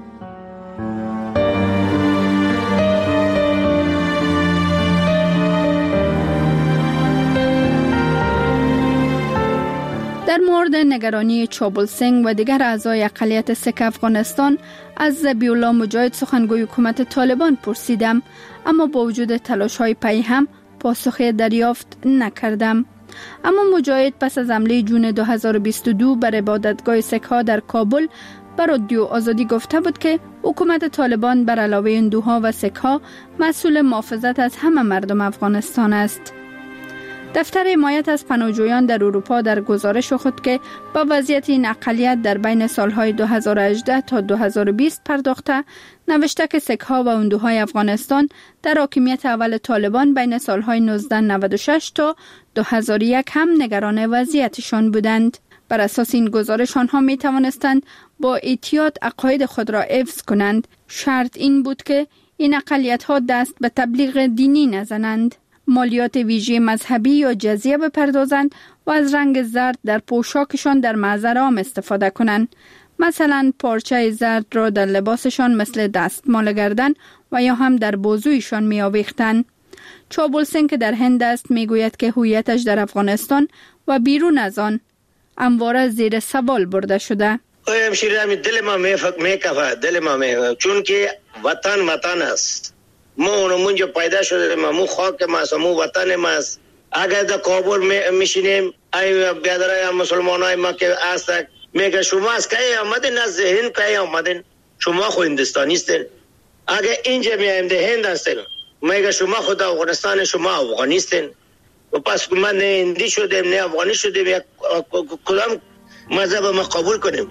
S6: در مورد نگرانی چابل سنگ و دیگر اعضای اقلیت سک افغانستان از ذبیح الله مجاهد سخنگوی حکومت طالبان پرسیدم، اما با وجود تلاش‌های پی هم پاسخی دریافت نکردم. اما مجاهد پس از حمله جون دو هزار و بیست و دو بر عبادتگاه سک‌ها در کابل بر رادیو آزادی گفته بود که حکومت طالبان بر علاوه هندوها و سک‌ها مسئول محافظت از همه مردم افغانستان است. دفتر حمایت از پناهجویان در اروپا در گزارش خود که با وضعیت این اقلیت در بین سالهای دو هزار و هجده تا دو هزار و بیست پرداخته، نوشته که سک‌ها و هندوهای افغانستان در حاکمیت اول طالبان بین سالهای نوزده نود و شش تا دو هزار و یک هم نگران وضعیتشان بودند. بر اساس این گزارش آنها می توانستند با احتیاط عقاید خود را حفظ کنند. شرط این بود که این اقلیت‌ها دست به تبلیغ دینی نزنند، مالیات ویژه مذهبی یا جزیه بپردازند و از رنگ زرد در پوشاکشان در محضر عام استفاده کنند. مثلا پارچه زرد را در لباسشان مثل دستمال گردن و یا هم در بازویشان می آویختند. چابل سنگ که در هند است می گوید که هویتش در افغانستان و بیرون از آن همواره زیر سوال برده شده.
S18: همشیره دل ما می فکر می کفه دل ما می چون که وطن وطن است. ما اونو منجا پیدا شده ما مو خاک ماست مو وطن ماست. اگر در کابل میشینیم ای بیادرای مسلمانای ما که هستند میگه شما از کی آمدین، از هند کی آمدین، شما خو هندستانی هستین. اگر اینجا میایم ده هند هستین میگه شما خود افغانستان، شما افغانی هستین. و پس ما نه هندی شدیم نه افغانی شدیم، یک کدام مذهب ما قبول کنیم؟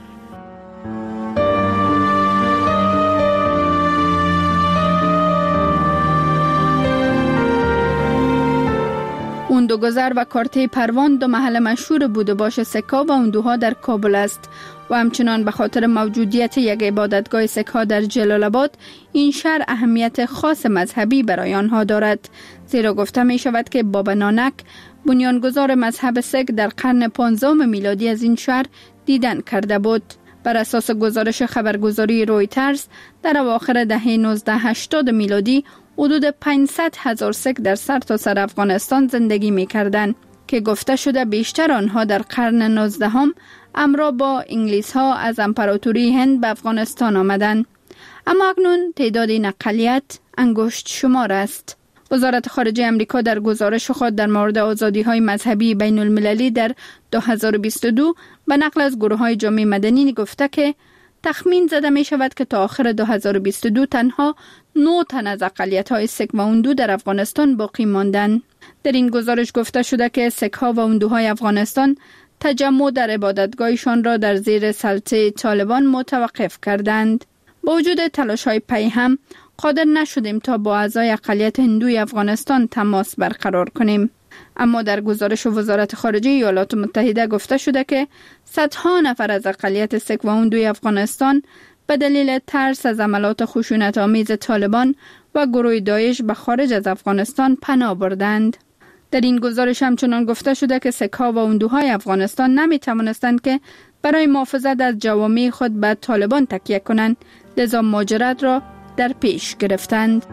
S6: هندوگذر و کارته پروان دو محل مشهور بوده باش سک‌ها و هندوها در کابل است و همچنان به خاطر موجودیت یک عبادتگاه سک‌ها در جلال آباد این شهر اهمیت خاص مذهبی برای آنها دارد، زیرا گفته می شود که بابا نانک بنیانگذار مذهب سک در قرن پانزدهم میلادی از این شهر دیدن کرده بود. بر اساس گزارش خبرگزاری رویترز در اواخر دهه نوزده هشتاد میلادی حدود پانصد هزار سک در سرتاسر افغانستان زندگی می کردند. که گفته شده بیشتر آنها در قرن نوزدهم همراه با انگلیس ها از امپراتوری هند به افغانستان آمدند. اما اکنون تعداد این اقلیت انگشت شمار است. وزارت خارجه امریکا در گزارش خود در مورد آزادی‌های مذهبی بین المللی در دو هزار و بیست و دو به نقل از گروه‌های جامعه مدنی گفته که تخمین زده می شود که تا آخر دو هزار و بیست و دو تنها نه تن از اقلیت‌های سک و هندو در افغانستان باقی ماندند. در این گزارش گفته شده که سک‌ها و هندوهای افغانستان تجمع در عبادتگاهشان را در زیر سلطه طالبان متوقف کردند. با وجود تلاش‌های پی هم قادر نشدیم تا با اعضای اقلیت هندوی افغانستان تماس برقرار کنیم. اما در گزارش وزارت خارجه ایالات متحده گفته شده که صدها نفر از اقلیت سک و هندوی افغانستان به دلیل ترس از عملات خشونت‌آمیز طالبان و گروه داعش به خارج از افغانستان پناه بردند. در این گزارش همچنان گفته شده که سک‌ها و هندوهای افغانستان نمی توانستند که برای محافظت از جوامع خود به طالبان تکیه کنند، لذا مهاجرت را در پیش گرفتند.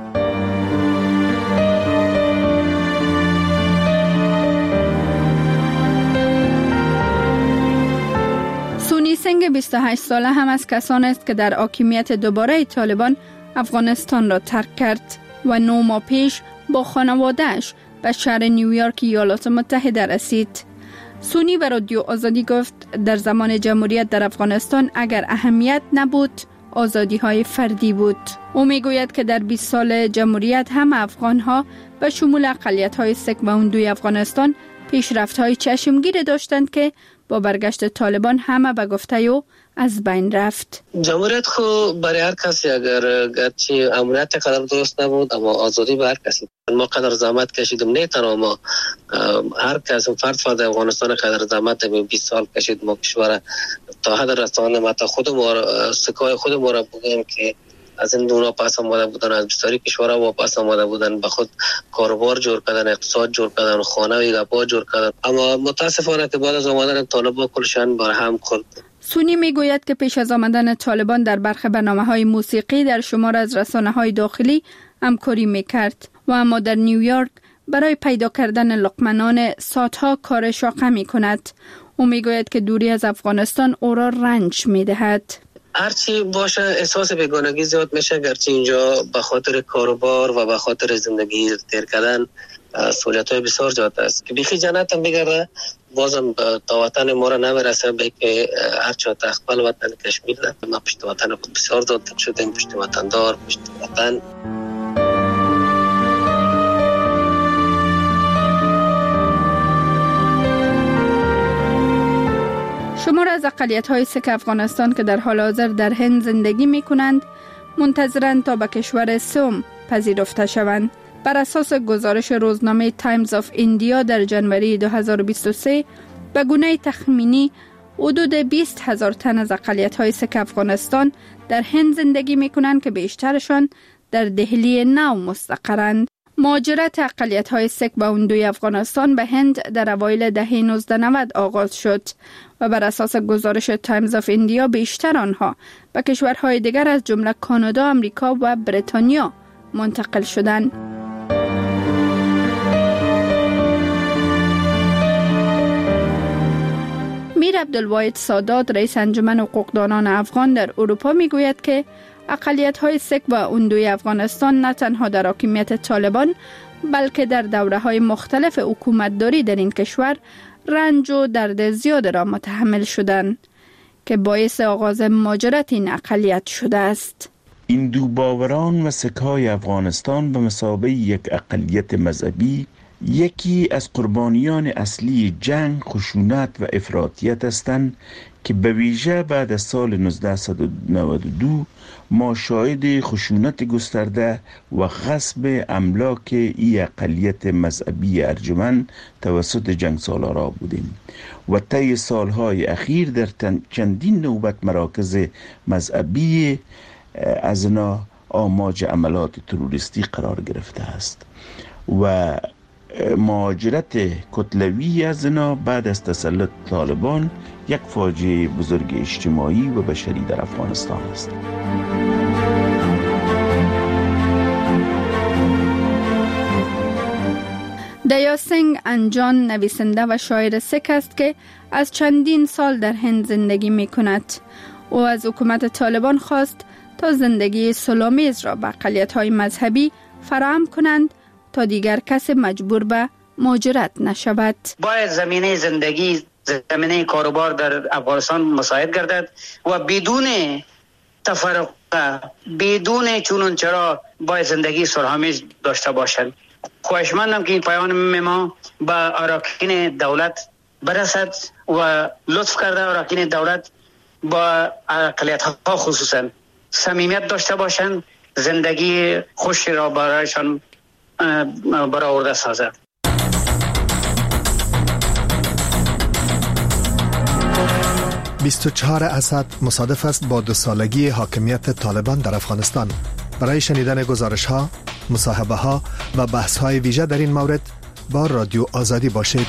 S6: سونی سنگ بیست و هشت ساله هم از کسان است که در حاکمیت دوباره طالبان افغانستان را ترک کرد و نو ماه پیش با خانواده‌اش به شهر نیویورک ایالات متحده رسید. سونی به رادیو آزادی گفت در زمان جمهوریت در افغانستان اگر اهمیت نبود آزادی های فردی بود. او می گوید که در بیست سال جمهوریت هم افغان ها به شمول اقلیت های سک و هندوی افغانستان پیشرفت های چشمگیر داشتند که با برگشت طالبان همه به گفته او از بین رفت.
S11: جمهوریت خو برای هر کسی اگر گرچه امنیت قدر درست نبود اما آزادی به هر کسی. ما قدر زحمت کشیدم، نه تنها ما، هر کس فرد فرد افغانستان قدر زحمت بیست سال کشید. ما کشور تا حد رسانه ما تا خود ما سکای خود ما را بگیم که از این دونا پس آمده بودن، از بسیاری کشورها واپس آمده بودن، به خود کاروبار جور کردن، اقتصاد جور کردن، خانه و گپا جور کردن. اما متاسفانه که بعد از آمدن طالبان کلشان بر هم خورد.
S6: سونی می گوید که پیش از آمدن طالبان در برخی برنامه‌های موسیقی در شمار از رسانه‌های داخلی همکاری می‌کرد و اما در نیویورک برای پیدا کردن لقمنان ساعتها کار شاقه می‌کند. او می‌گوید که دوری از افغانستان او را رنج می‌دهد.
S11: هرچی باشه احساس بیگانگی زیاد میشه، گرچه اینجا به خاطر کاروبار و به خاطر زندگی تیر کردن سهولت‌های بسیار زیاد است که بیخی جنت هم بگرده بازم تا وطن ما را نمیرسه، به که هرچی تخبل وطن کشمیر ده. ما پشت وطن بسیار زیاد شدیم، پشت وطن دار، پشت وطن.
S6: شمار از اقلیت‌های سک افغانستان که در حال حاضر در هند زندگی می‌کنند منتظرند تا به کشور سوم پذیرفته شوند. بر اساس گزارش روزنامه تایمز آف ایندیا در جنوری دو هزار و بیست و سه به گونه تخمینی حدود بیست هزار تن از اقلیت‌های سک افغانستان در هند زندگی می‌کنند که بیشترشان در دهلی نو مستقرند. مهاجرت اقلیت‌های سک و هندوی افغانستان به هند در اوایل دهه نوزده نود آغاز شد و بر اساس گزارش تایمز آف ایندیا بیشتر آنها به کشورهای دیگر از جمله کانادا، آمریکا و بریتانیا منتقل شدند. میر عبدالواحد سادات، رئیس انجمن حقوقدانان افغان در اروپا میگوید که اقلیت‌های سک و هندوی افغانستان نه تنها در حاکمیت طالبان بلکه در دوره‌های مختلف حکومتداری در این کشور رنج و درد زیاد را متحمل شدند که باعث آغاز مهاجرت این اقلیت شده است.
S19: این دو باوران و سک‌های افغانستان به مثابه یک اقلیت مذهبی یکی از قربانیان اصلی جنگ، خشونت و افراطیت هستند که به ویژه بعد از سال نوزده نود و دو ما شاهد خشونت گسترده و غصب املاک ای اقلیت مذهبی ارجمند توسط جنگ سالارا بودیم و طی سالهای اخیر در چندین نوبت مراکز مذهبی از اینا آماج عملات تروریستی قرار گرفته است و مهاجرت کتلوی از اینا بعد از تسلط طالبان یک فاجعه بزرگ اجتماعی و بشری در افغانستان است.
S6: دیا سنگ انجان نویسنده و شاعر سیک است که از چندین سال در هند زندگی می کند. او از حکومت طالبان خواست تا زندگی صلح‌آمیز را به اقلیت‌های مذهبی فراهم کنند تا دیگر کس مجبور به مهاجرت نشود.
S20: باید زمینه زندگی، زمینه کاروبار در افغانستان مساعد گردد و بدون تفرقه، بدون چون چرا باید زندگی صلح‌آمیز داشته باشند. خواهشمندم که این پیام ما به اراکین دولت برسد و لطف کرده اراکین دولت با اقلیت‌ها خصوصا صمیمیت داشته باشند، زندگی خوشی را برایشان برآورده سازد.
S13: بیست و چهار اسد مصادف است با دو سالگی حاکمیت طالبان در افغانستان. برای شنیدن گزارش ها، مصاحبه ها و بحث های ویژه در این مورد با رادیو آزادی باشید.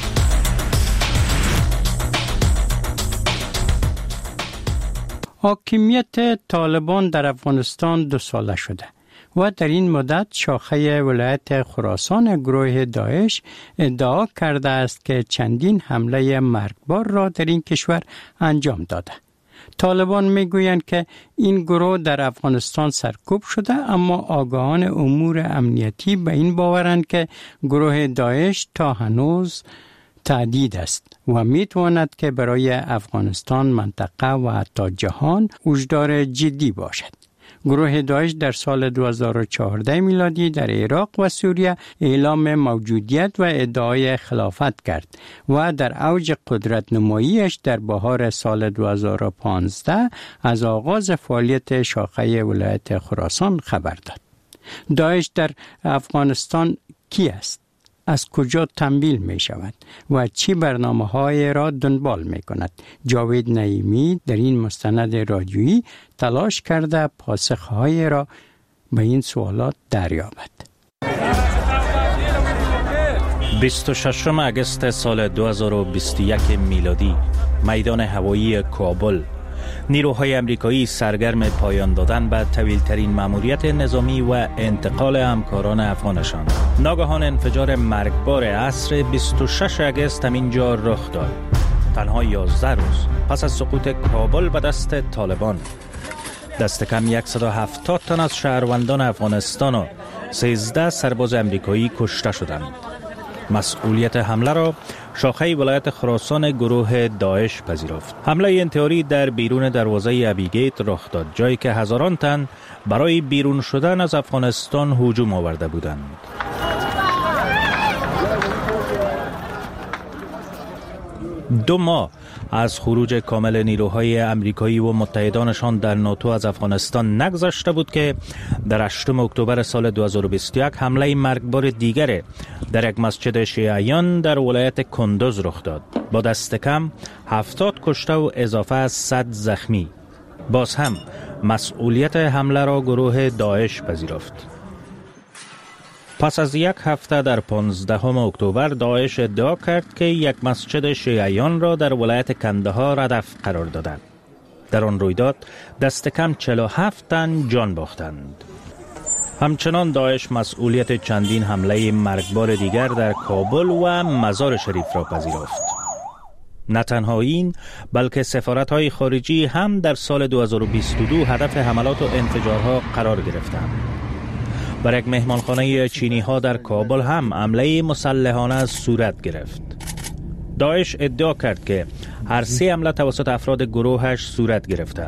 S1: حاکمیت طالبان در افغانستان دو ساله شده و در این مدت شاخه ولایت خراسان گروه داعش ادعا کرده است که چندین حمله مرگبار را در این کشور انجام داده. طالبان میگویند که این گروه در افغانستان سرکوب شده، اما آگاهان امور امنیتی به این باورند که گروه داعش تا هنوز تهدید است و میتواند که برای افغانستان، منطقه و حتی جهان هشدار جدی باشد. گروه داعش در سال دو هزار و چهارده میلادی در عراق و سوریه اعلام موجودیت و ادعای خلافت کرد و در اوج قدرت نماییش در بهار سال دو هزار و پانزده از آغاز فعالیت شاخه ولایت خراسان خبر داد. داعش در افغانستان کی است؟ از کجا تمویل می شود و چی برنامه های را دنبال می کند؟ جاوید نعیمی در این مستند رادیویی تلاش کرده پاسخهای را به این سوالات دریابد.
S4: بیست و ششم اگست سال دو هزار و بیست و یک میلادی، میدان هوایی کابل، نیروهای امریکایی سرگرم پایان دادن به طویل‌ترین مأموریت نظامی و انتقال همکاران افغانشان. ناگهان انفجار مرگبار عصر بیست و ششم اگست همینجا رخ داد. تنها یازده روز پس از سقوط کابل به دست طالبان، دست کم صد و هفتاد تن از شهروندان افغانستان و سیزده سرباز امریکایی کشته شدند. مسئولیت حمله را شاخه ولایت خراسان گروه داعش پذیرفت. حمله انتحاری در بیرون دروازه ابیگیت رخ داد، جایی که هزاران تن برای بیرون شدن از افغانستان هجوم آورده بودند. دو ماه از خروج کامل نیروهای امریکایی و متحدانشان در ناتو از افغانستان نگذشته بود که در هشتم اکتبر سال دو هزار و بیست و یک حمله مرگبار دیگر در یک مسجد شیعیان در ولایت کندوز رخ داد، با دست کم هفتاد کشته و اضافه از صد زخمی. باز هم مسئولیت حمله را گروه داعش پذیرفت. پس از یک هفته در پانزدهم اکتبر داعش ادعا کرد که یک مسجد شیعیان را در ولایت کندهار هدف قرار دادند. در آن رویداد دست کم چهل و هفت تن جان باختند. همچنان داعش مسئولیت چندین حمله مرگبار دیگر در کابل و مزار شریف را پذیرفت. نه تنها این، بلکه سفارت‌های خارجی هم در سال دو هزار و بیست و دو هدف حملات و انفجارها قرار گرفتند. بر یک مهمانخانه چینی ها در کابل هم حمله مسلحانه صورت گرفت. داعش ادعا کرد که هر سه حمله توسط افراد گروهش صورت گرفته.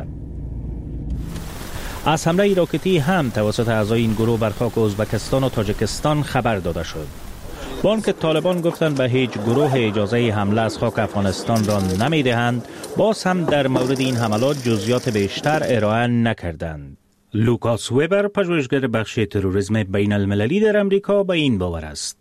S4: از حمله راکتی هم توسط اعضای این گروه بر خاک ازبکستان و تاجیکستان خبر داده شد. با آنکه طالبان گفتند به هیچ گروه اجازه حمله از خاک افغانستان را نمیدهند، باز هم در مورد این حملات جزئیات بیشتر ارائه نکردند. لوکاس ویبر، پژوهشگر بخش تروریسم بین المللی در امریکا، به این باور است.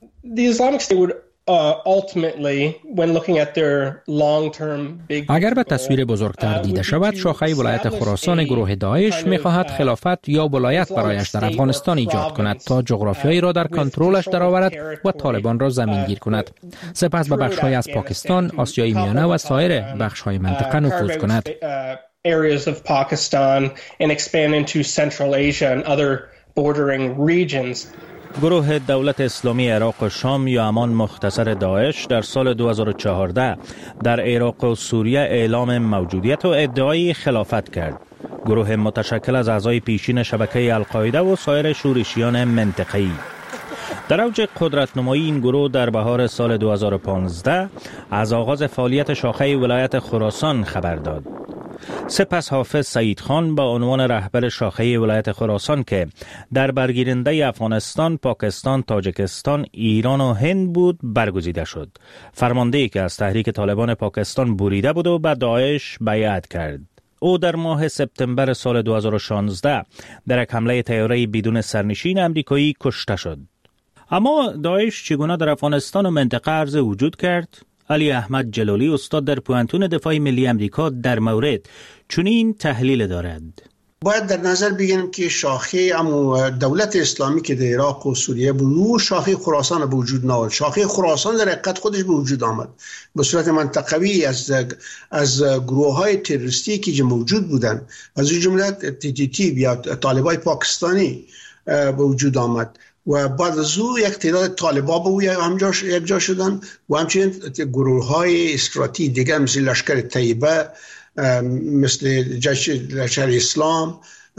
S4: اگر به تصویر بزرگتر دیده شود، شاخه ولایت خراسان گروه داعش می‌خواهد خلافت یا ولایت برایش در افغانستان ایجاد کند تا جغرافیایی را در کنترلش درآورد و طالبان را زمینگیر کند. سپس به بخش‌های از پاکستان، آسیای میانه و سایر بخش‌های منطقه نفوذ کند.
S3: areas of Pakistan and expand into Central Asia and other bordering regions.
S4: گروه دولت اسلامی عراق و شام یا همان مختصر داعش در سال دو هزار و چهارده در عراق و سوریه اعلام موجودیت و ادعای خلافت کرد. گروه متشکل از اعضای پیشین شبکه القاعده و سایر شورشیان منطقه‌ای. در اوج قدرت نمایی این گروه در بهار سال دو هزار و پانزده از آغاز فعالیت شاخه ولایت خراسان خبر داد. سپس حافظ سعید خان با عنوان رهبر شاخه ولایت خراسان که در برگیرنده افغانستان، پاکستان، تاجیکستان، ایران و هند بود برگزیده شد. فرماندهی که از تحریک طالبان پاکستان بریده بود و به داعش بیعت کرد. او در ماه سپتامبر سال دو هزار و شانزده در یک حمله طیاره بدون سرنشین امریکایی کشته شد. اما داعش چگونه در افغانستان و منطقه عرض وجود کرد؟ علی احمد جلالی استاد در پوهنتون دفاع ملی امریکا در مورد چنین تحلیل دارد.
S21: باید در نظر بگیریم که شاخه امو دولت اسلامی که در عراق و سوریه بود، شاخه خراسان به وجود نآمد. شاخه خراسان در حقیقت خودش به وجود آمد به صورت منطقوی از از گروه‌های تروریستی که موجود بودند، از جمله تی تی تی یا طالبای پاکستانی به وجود آمد و بعد از او یک تعداد طالبا به همجا یک جا شدن و همچنین گروه‌های استراتژی دیگر مثل لشکر طیبه، مثل جیش لشکر اسلام،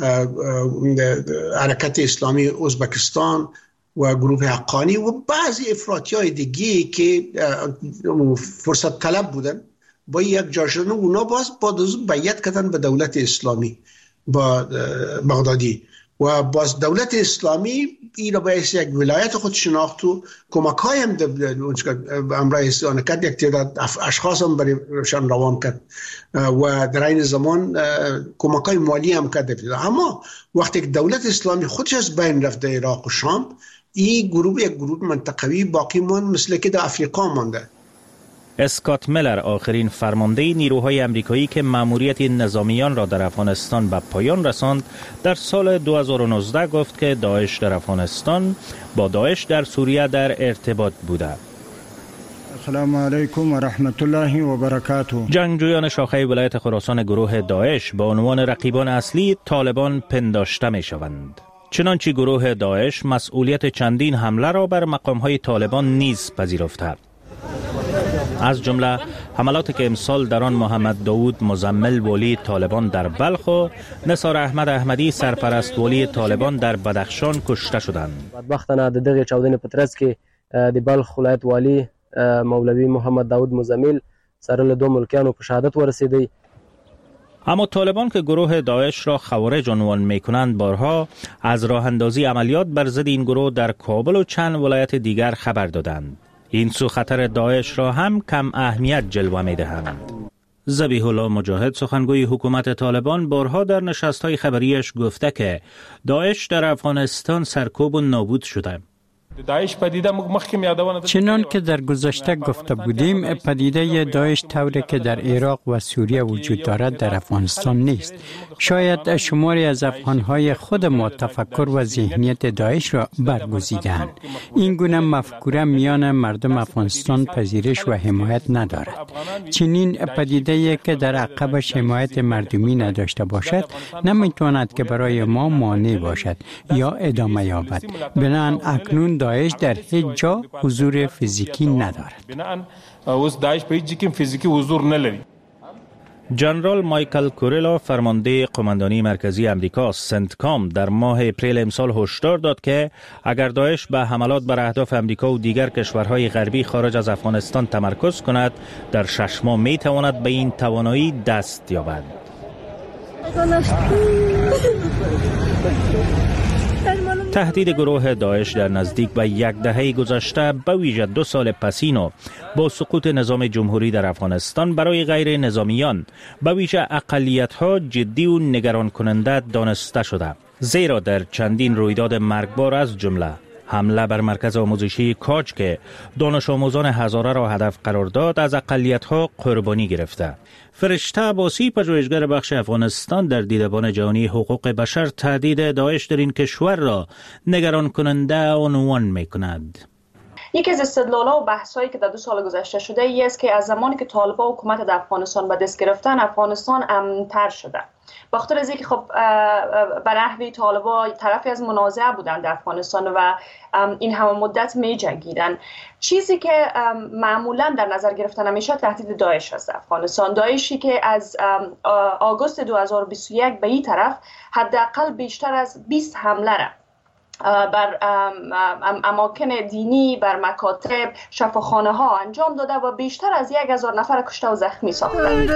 S21: حرکت اسلامی ازبکستان و گروه حقانی و بعضی افراطی‌های دیگه که فرصت طلب بودن با یک جا شدن. اونا باز بعد از او بیعت کردن به دولت اسلامی با بغدادی و باز دولت اسلامی این را باید یک ولایت خود شناخت و کمک های هم امرای استعانه کرد. یک تعداد اشخاص هم برایشان روان کرد و در این زمان کمک های مالی هم کرد. اما وقتی که دولت اسلامی خودش از بین رفت در عراق و شام، این گروه یک گروه منطقوی باقی ماند مثل که در افریقا مانده.
S4: اسکات میلر آخرین فرمانده نیروهای امریکایی که مأموریت نظامیان را در افغانستان به پایان رساند در سال دو هزار و نوزده گفت که داعش در افغانستان با داعش در سوریه در ارتباط بوده.
S22: السلام علیکم و رحمت الله و برکاته.
S4: جنگجویان شاخه ولایت خراسان گروه داعش با عنوان رقیبان اصلی طالبان پنداشته می شوند. چنانچه گروه داعش مسئولیت چندین حمله را بر مقامهای طالبان نیز پذیرفته، از جمله حملاتی که امسال در آن محمد داود مزمل ولی طالبان در بلخ و نثار احمد احمدی سرپرست ولی طالبان در بدخشان کشته شدند.
S23: بدبختانه د دغه چاودنې په ترڅ کې د بلخ ولایت والی مولوی محمد داود مزمل سره له دوه ملکیانو په شهادت ورسیدی.
S4: اما طالبان که گروه داعش را خوارج عنوان می‌کنند بارها از راه اندازی عملیات بر ضد این گروه در کابل و چند ولایت دیگر خبر دادند. این سو خطر داعش را هم کم اهمیت جلوه می دهند. ذبیح الله مجاهد سخنگوی حکومت طالبان بارها در نشست‌های خبریش گفته که داعش در افغانستان سرکوب و نابود شده.
S1: چنان که در گذشته گفته بودیم، پدیده داعش طوری که در عراق و سوریه وجود دارد در افغانستان نیست. شاید شماری از افغانهای خود ما تفکر و ذهنیت داعش را برگزیدند. این گونه مفکوره میان مردم افغانستان پذیرش و حمایت ندارد. چنین پدیده که در عقبش حمایت مردمی نداشته باشد نمیتواند که برای ما مانع باشد یا ادامه یابد. بنابراین اکنون داعش در هیچ جا حضور فیزیکی ندارد.
S4: جنرال مایکل کوریلا فرمانده قماندانی مرکزی امریکا سنتکام در ماه اپریل امسال هشدار داد که اگر داعش به حملات بر اهداف امریکا و دیگر کشورهای غربی خارج از افغانستان تمرکز کند، در شش ماه می تواند به این توانایی دست یابد. تهدید گروه داعش در نزدیک به یک دهه گذشته به ویژه دو سال پسینو با سقوط نظام جمهوری در افغانستان برای غیر نظامیان به ویژه اقلیت‌ها جدی و نگران کننده دانسته شده، زیرا در چندین رویداد مرگبار از جمله حمله بر مرکز آموزشی کاج که دانش آموزان هزاره را هدف قرار داد از اقلیت‌ها قربانی گرفته. فرشته عباسی پژوهشگر بخش افغانستان در دیدبان جهانی حقوق بشر تهدید داعش در این کشور را نگران کننده عنوان می‌کند.
S24: یکی از استدلال‌ها و بحث‌هایی که در دو سال گذشته شده ای است که از زمانی که طالبان حکومت در افغانستان به دست گرفتن، افغانستان امن‌تر شده. بخاطر از اینکه خب به نحوی طالبان طرفی از منازعه بودن در افغانستان و این همه مدت می جنگیدن. چیزی که معمولا در نظر گرفتن همیشه تهدید داعش هست در افغانستان. داعشی که از آگوست دو هزار و بیست و یک به این طرف حداقل بیشتر از بیست حمله را بر اماکن دینی، بر مکاتب، شفاخانه ها انجام داده و بیشتر از یک هزار نفر کشته و زخمی ساختند.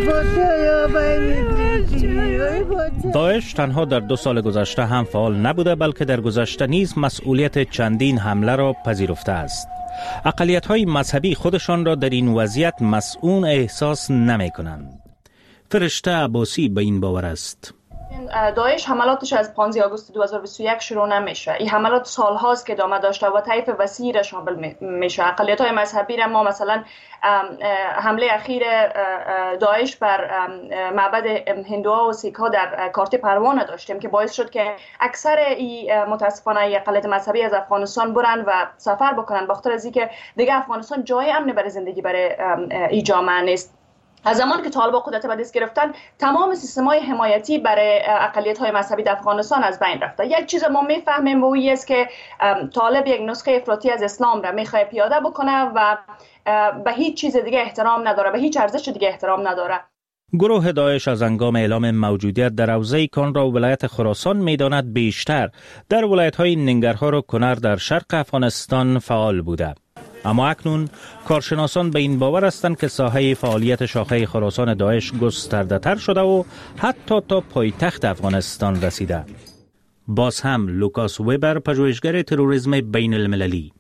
S4: داعش تنها در دو سال گذشته هم فعال نبوده، بلکه در گذشته نیز مسئولیت چندین حمله را پذیرفته است. اقلیت‌های مذهبی خودشان را در این وضعیت مسئول احساس نمی‌کنند. فرشته عباسی به این باور است.
S24: داعش حملاتش از پانزده آگوست دو هزار و بیست و یک شروع نمیشه. این حملات سالهاست که ادامه داشته و طیف وسیع را شامل میشه. اقلیت‌های مذهبی را ما مثلا حمله اخیر داعش بر معبد هندوها و سیک‌ها در کارت پروانه داشتیم که باعث شد که اکثر این متاسفانه اقلیت مذهبی از افغانستان برن و سفر بکنن، بخاطر از اینکه دیگه افغانستان جای امن برای زندگی برای این جامعه نیست. از زمانی که طالبان قدرت به دست گرفتن تمام سیستم‌های حمایتی برای اقلیت‌های مذهبی در افغانستان از بین رفته. یک چیز ما می‌فهمیم و این است که طالب یک نسخه افراطی از اسلام را می‌خواد پیاده بکنه و به هیچ چیز دیگه احترام نداره، به هیچ ارزش دیگه احترام نداره.
S4: گروه داعش از هنگام اعلام موجودیت در حوزه کانرا و ولایت خراسان می‌داند بیشتر در ولایت‌های ننگرهار و کنر در شرق افغانستان فعال بوده. اما اکنون کارشناسان به این باور هستند که ساحه فعالیت شاخه خراسان داعش گسترده تر شده و حتی تا پایتخت افغانستان رسیده. باز هم لوکاس ویبر، پژوهشگر تروریسم بین المللی: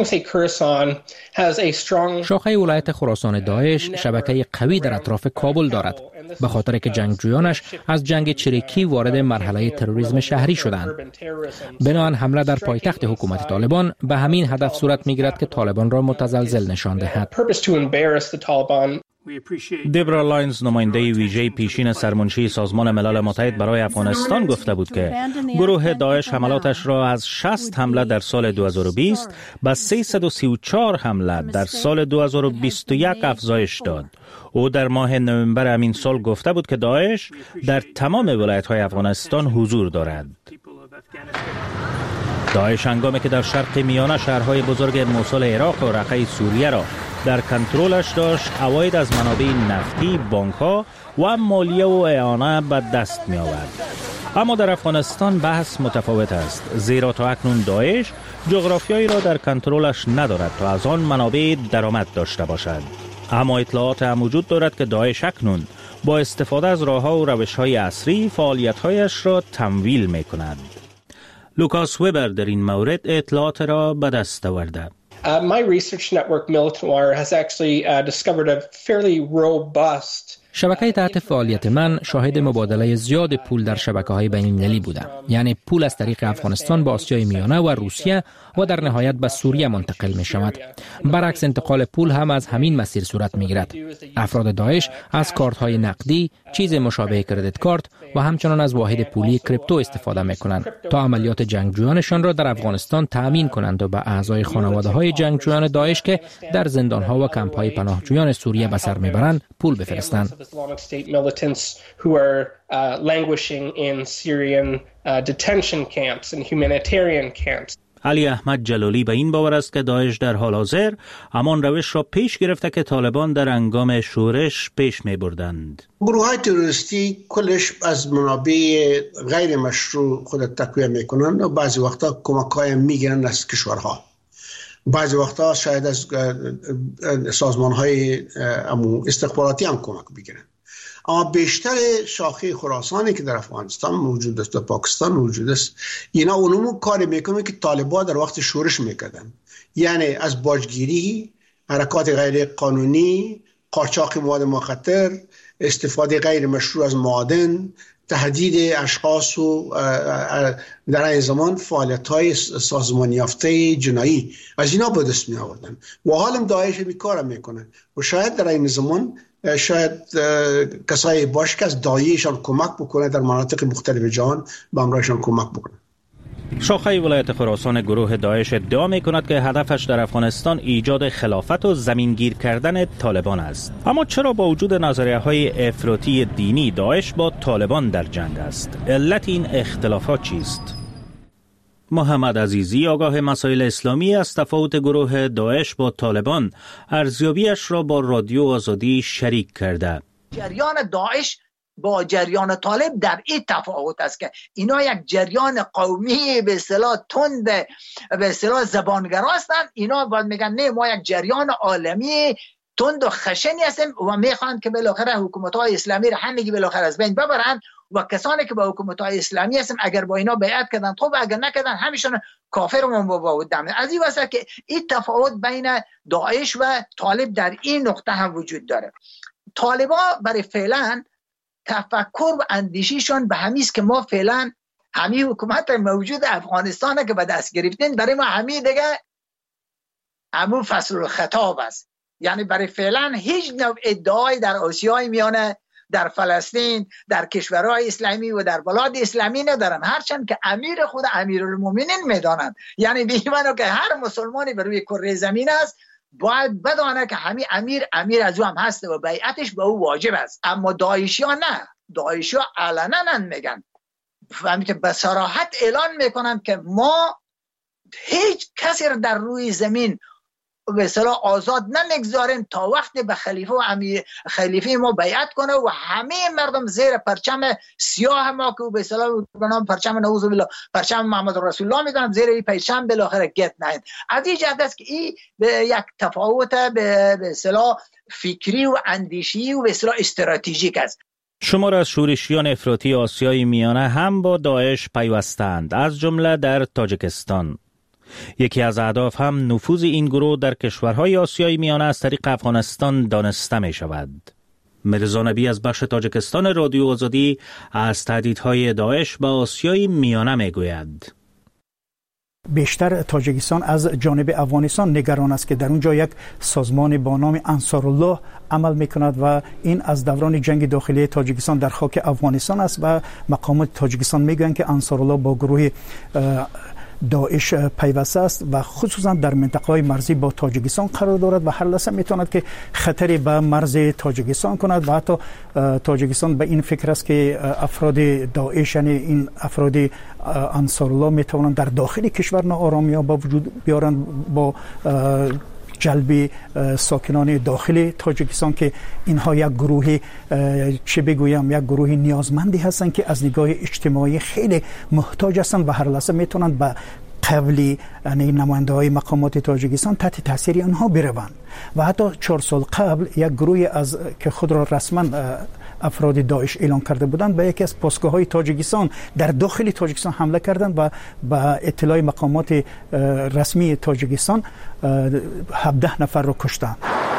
S4: شاخه ولایت خراسان داعش شبکه قوی در اطراف کابل دارد، به خاطر که جنگجویانش از جنگ چریکی وارد مرحله تروریسم شهری شدند. بنابراین حمله در پایتخت حکومت طالبان به همین هدف صورت می‌گیرد که طالبان را متزلزل نشان دهد. دبرا لاینز، نماینده ویژه پیشین سرمنشی سازمان ملل متحد برای افغانستان، گفته بود که گروه داعش حملاتش را از شصت حمله در سال دو هزار و بیست به سیصد و سی و چهار حمله در سال دو هزار و بیست و یک افزایش داد. او در ماه نوامبر همین سال گفته بود که داعش در تمام ولایت‌های افغانستان حضور دارد. داعش هنگامی که در شرق میانه شهرهای بزرگ موصل عراق و رقه سوریه را در کنترلش داشت، عواید از منابع نفتی، بانک‌ها و مالیه و اعانه به دست می آورد. اما در افغانستان بحث متفاوت است، زیرا تا اکنون داعش جغرافیایی را در کنترلش ندارد تا از آن منابع درآمد داشته باشد. اما اطلاعات هم وجود دارد که داعش اکنون با استفاده از راه‌ها و روش‌های عصری فعالیت‌هایش را تمویل می‌کند. لوکاس ویبر در این مورد اطلاعات را به دست آورده.
S3: Uh, my research network, Militant Wire, has actually uh, discovered a fairly robust
S4: شبکه تحت فعالیت من شاهد مبادله زیاد پول در شبکه‌های بین‌المللی بوده، یعنی پول از طریق افغانستان به آسیای میانه و روسیه و در نهایت به سوریه منتقل می شود. برعکس انتقال پول هم از همین مسیر صورت می گیرد. افراد داعش از کارت‌های نقدی، چیز مشابه کردیت کارت و همچنان از واحد پولی کریپتو استفاده می کنند تا عملیات جنگجویانشان را در افغانستان تأمین کنند و به اعضای خانواده‌های جنگجویان داعش که در زندان‌ها و کمپ‌های پناهجویان سوریه به سر میبرند پول بفرستند.
S3: Islamic State militants who are uh, languishing in Syrian uh, detention camps and humanitarian camps.
S4: علی احمد جلالی به این باور است که داعش در حال حاضر همان روش را پیش گرفته که طالبان در هنگام شورش پیش می بردند.
S21: گروه‌های تروریستی کلش از منابع غیر مشروع خود تقویه می کنند و بعضی وقتا کمک‌های می گیرند از کشورها. بعضی وقتا شاید از سازمان‌های استخباراتی هم کمک بگیرند. اما بیشتر شاخه خراسانی که در افغانستان موجود است و پاکستان موجود است، اینا اونمو کاری میکنه که طالبان در وقت شورش میکردن، یعنی از باجگیری، حرکات غیر قانونی، قاچاق مواد مخدر، استفاده غیر مشروع از معادن، تهدید اشخاص و در این زمان فعالیت‌های سازمان یافته جنایی از اینا به دست می آوردن و حالا داعش بیکار میکنن و شاید در این زمان شاید کسایی باشه که از دایهشان کمک بکنه در مناطق مختلف جهان به همراهشان کمک بکنه.
S4: شاخه ولایت خراسان گروه داعش ادعا می کند که هدفش در افغانستان ایجاد خلافت و زمینگیر کردن طالبان است. اما چرا با وجود نظریه های افراطی دینی داعش با طالبان در جنگ است؟ علت این اختلافات چیست؟ محمد عزیزی آگاه مسائل اسلامی از تفاوت گروه داعش با طالبان ارزیابیش را با رادیو آزادی شریک کرده.
S2: جریان داعش با جریان طالب در این تفاوت است که اینا یک جریان قومی به اصطلاح تند به اصطلاح زبانگرا هستند، اینا باید میگن نه ما یک جریان عالمی تند و خشنی هستیم و میخوان که بالاخره حکومت‌های اسلامی را همگی بالاخره از بین ببرند و کسانی که با حکومت‌های اسلامی هستن اگر با اینا بیعت کردن خوب، اگر نکردن همیشون کافر و مباود. از این واسه که این تفاوت بین داعش و طالب در این نقطه هم وجود داره. طالبا برای فعلا تفکر و اندیشیشون به همیست که ما فعلا همی حکومت موجود افغانستان که به دست گرفتین برای ما همی دیگه همون فصل الخطاب است. یعنی برای فعلا هیچ نوع ادعای در آسیای میانه، در فلسطین، در کشورهای اسلامی و در بلاد اسلامی ندارن، هرچند که امیر خود امیرالمومنین میدانند. یعنی بیمانو که هر مسلمانی بر روی کره زمین است باید بدانه که همین امیر امیر از او هم هست و بیعتش به او واجب است. اما داعشی ها نه، داعشی ها علنا میگن، فهمی که به صراحت اعلان میکنن که ما هیچ کسی را در روی زمین به اصطلاح آزاد نمیگذاریم تا وقتی به خلیفه و امیر خلیفه ما بیعت کنه و همه مردم زیر پرچم سیاه ما که به اصطلاح به نام پرچم نعوذ بالله پرچم محمد رسول الله میدونن زیر این پرچم بالاخره گت نهید. از این جهت است که این به یک تفاوت به اصطلاح فکری و اندیشی و به اصطلاح استراتژیک است.
S4: شمار از شورشیان افراطی آسیای میانه هم با داعش پیوستند، از جمله در تاجیکستان. یکی از اهداف هم نفوذ این گروه در کشورهای آسیای میانه از طریق افغانستان دانسته می شود. مرزا نبی از بخش تاجیکستان رادیو آزادی از تهدیدهای داعش به آسیای میانه می گوید.
S5: بیشتر تاجیکستان از جانب افغانستان نگران است که در اونجا یک سازمان با نام انصارالله عمل میکند و این از دوران جنگ داخلی تاجیکستان در خاک افغانستان است و مقامات تاجیکستان میگویند که انصارالله با گروه داعش پیوسته است و خصوصا در منطقه‌های مرزی با تاجیکستان قرار دارد و هر لحظه میتواند که خطری به مرز تاجیکستان کند و حتی تاجیکستان به این فکر است که افراد داعش یعنی این افراد انصارالله میتوانند در داخل کشور ناآرامی ها با وجود بیارند با جلب ساکنان داخل تاجیکستان که اینها یک گروه چه بگویم یک گروه نیازمندی هستند که از نگاه اجتماعی خیلی محتاج هستند و هر لحظه میتونند به قبلی یعنی نماینده های مقامات تاجیکستان تحت تاثیر آنها بروند. و حتی چهار سال قبل یک گروه از که خود را رسما افراد داعش اعلان کرده بودند به یکی از پاسگاه‌های تاجیکستان در داخل تاجیکستان حمله کردند و با اطلاع مقامات رسمی تاجیکستان هفده نفر را کشتند.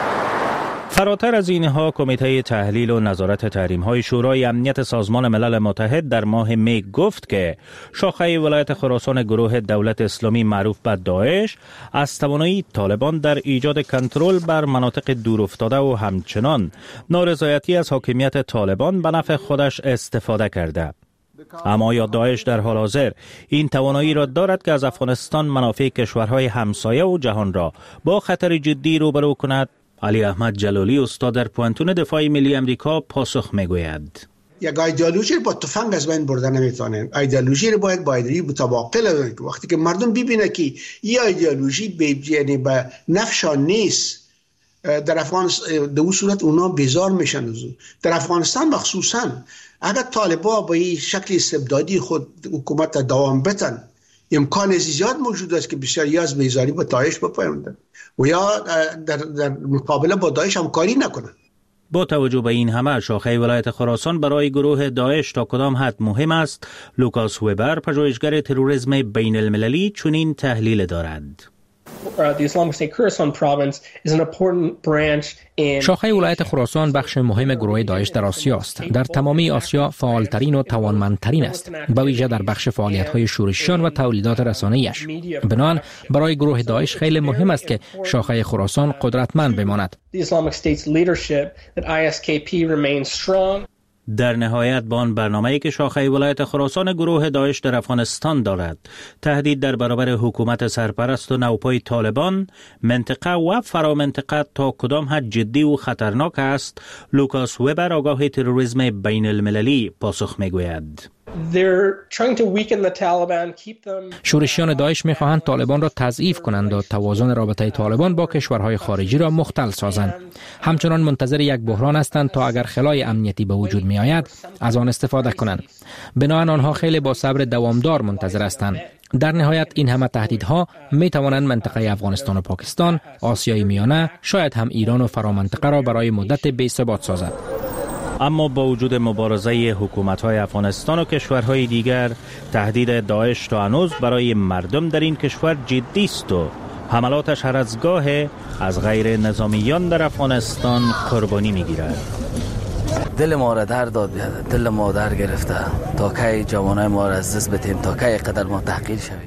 S4: فراتر از اینها کمیته تحلیل و نظارت تحریم‌های شورای امنیت سازمان ملل متحد در ماه می گفت که شاخه ولایت خراسان گروه دولت اسلامی معروف به داعش از توانایی طالبان در ایجاد کنترل بر مناطق دورافتاده و همچنان نارضایتی از حاکمیت طالبان به نفع خودش استفاده کرده. اما یا داعش در حال حاضر این توانایی را دارد که از افغانستان منافع کشورهای همسایه و جهان را با خطر جدی روبرو کند؟ علی احمد جلالی استاد در پوانتون دفاع ملی امریکا پاسخ میگوید.
S21: یک ایدئولوژی با تفنگ از بین بردن نمیتونن. ایدئولوژی رو باید با ایدئولوژی متواکل کنید. وقتی که مردم ببینه که این ایدئولوژی به یعنی به نفعشان نیست در افغانستان در اون صورت اونا بیزار میشن. در افغانستان مخصوصا اگر طالبا با این شکل استبدادی خود حکومت دوام بدن امکان زیاد موجود است که بسیاری از بیزاری با داعش بپیوندند و یا در, در مقابله با داعش همکاری نکنند.
S4: با توجه به این همه شاخه ولایت خراسان برای گروه داعش تا کدام حد مهم است؟ لوکاس وبر پژوهشگر تروریسم بین المللی چنین تحلیل دارد. شاخه ولایت خراسان بخش مهم گروه داعش در آسیا است. در تمامی آسیا فعالترین و توانمندترین است، به ویژه در بخش فعالیت‌های شورشیان و تولیدات رسانه‌ایش. بنابراین برای گروه داعش خیلی مهم است که شاخه خراسان قدرتمند بماند.
S8: در نهایت با آن برنامه‌ای که شاخه ولایت خراسان گروه داعش در افغانستان دارد تهدید در برابر حکومت سرپرست و نوپای طالبان، منطقه و فرامنطقه تا کدام حد جدی و خطرناک است، لوکاس وبر آگاه تروریسم بین المللی پاسخ میگوید.
S4: شورشیان داعش می‌خواهند طالبان را تضعیف کنند و توازن رابطه طالبان با کشورهای خارجی را مختل سازند. همچنان منتظر یک بحران هستند تا اگر خلای امنیتی به وجود می آید از آن استفاده کنند. بنابراین آنها خیلی با صبر دوامدار منتظر هستند. در نهایت این همه تهدیدها می توانند منطقه افغانستان و پاکستان، آسیای میانه، شاید هم ایران و فرامنطقه را برای مدت بی ثبات سازد.
S8: اما با وجود مبارزه حکومت‌های افغانستان و کشورهای دیگر، تهدید داعش تا هنوز برای مردم در این کشور جدی است و حملاتش هر از گاه از غیر نظامیان در افغانستان قربانی می‌گیرد.
S9: دل ما را در داد، دل ما در گرفته تا کی جوانای ما را از دست بدیم، تا کی قدر ما تحقیر شویم.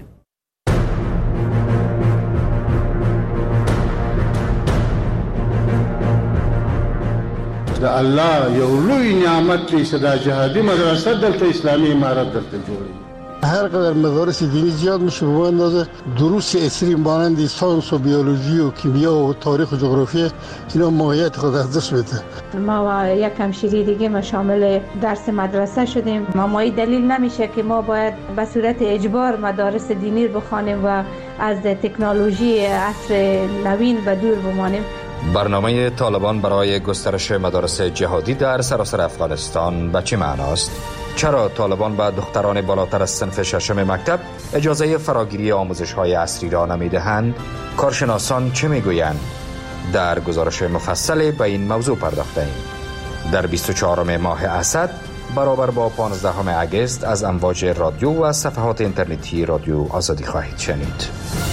S10: د الله یو لوی نعمت دی چې د جهادي مدرسه دلته اسلامي امارت دلته جوړي.
S12: هر قدر مدارس دینی زیاد میشه به اندازه دروس اصلی مانند ساینس و بیولوژی و کیمیا و تاریخ و جغرافی اینا ماهیت خود از دست میده.
S16: ما و یک همشیری دیگه ما شامل درس مدرسه شدیم. مامایی دلیل نمیشه که ما باید به صورت اجبار مدارس دینی بخوانیم و از تکنولوژی عصر نوین به دور بمانیم.
S25: برنامه طالبان برای گسترش مدارس جهادی در سراسر افغانستان به چه معناست؟ چرا طالبان به دختران بالاتر از صنف ششم مکتب اجازه فراگیری آموزش‌های عصری را نمی‌دهند؟ کارشناسان چه می‌گویند؟ در گزارش مفصل به این موضوع پرداخته‌ایم. در بیست و چهارم ماه اسد برابر با پانزدهم اگست از امواج رادیو و صفحات اینترنتی رادیو آزادی خواهید شنید.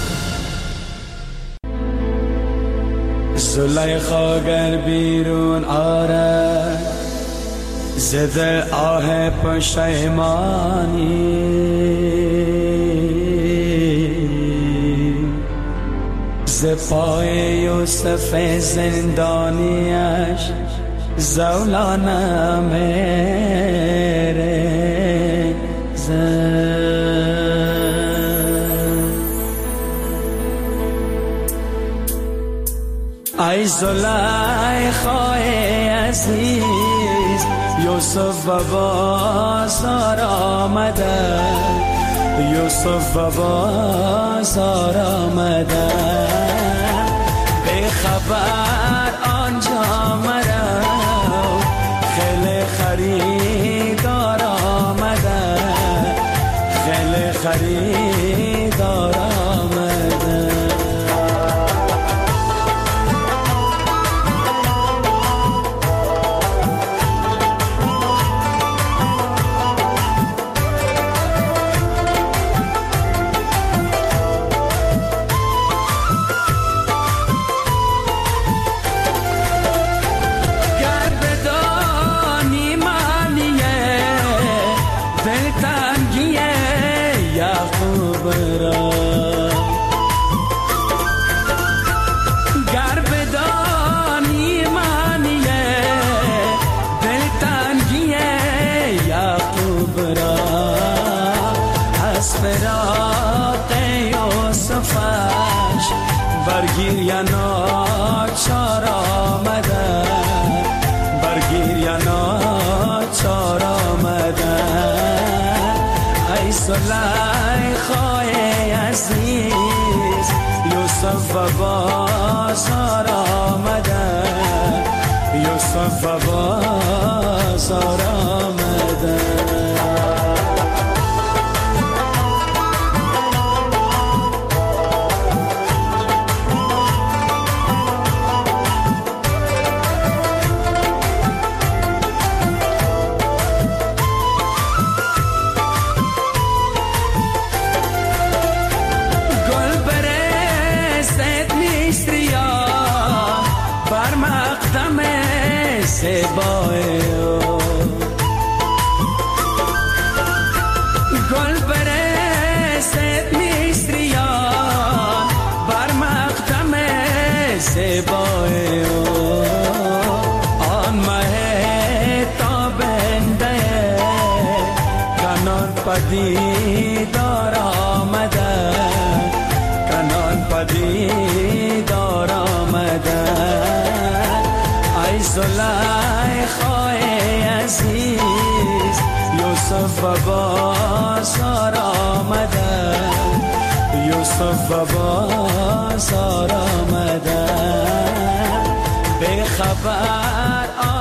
S26: زلیخا گر بیرون آرد زده آه پشیمانی ز پای یوسف زندانیش زولانه میره زد. ای زلیخای عزیز یوسف و بازار آمده، یوسف و بازار آمده، به خبر آنجا مرا خیلی خریدار آمده، خیلی خریدار آمده. برگیر یا ناچار آمده، برگیر یا ناچار آمده. ای زلیخای عزیز یوسف و بازار آمده، یوسف و بازار آمده. گل برسد میستریان بر مقدم زیبای او، آن مه تاب پدیدار آمده کنان پدیدار آمده ای زلیخای عزیز یوسف و بازار آمده یوسف و بازار آمده به خبر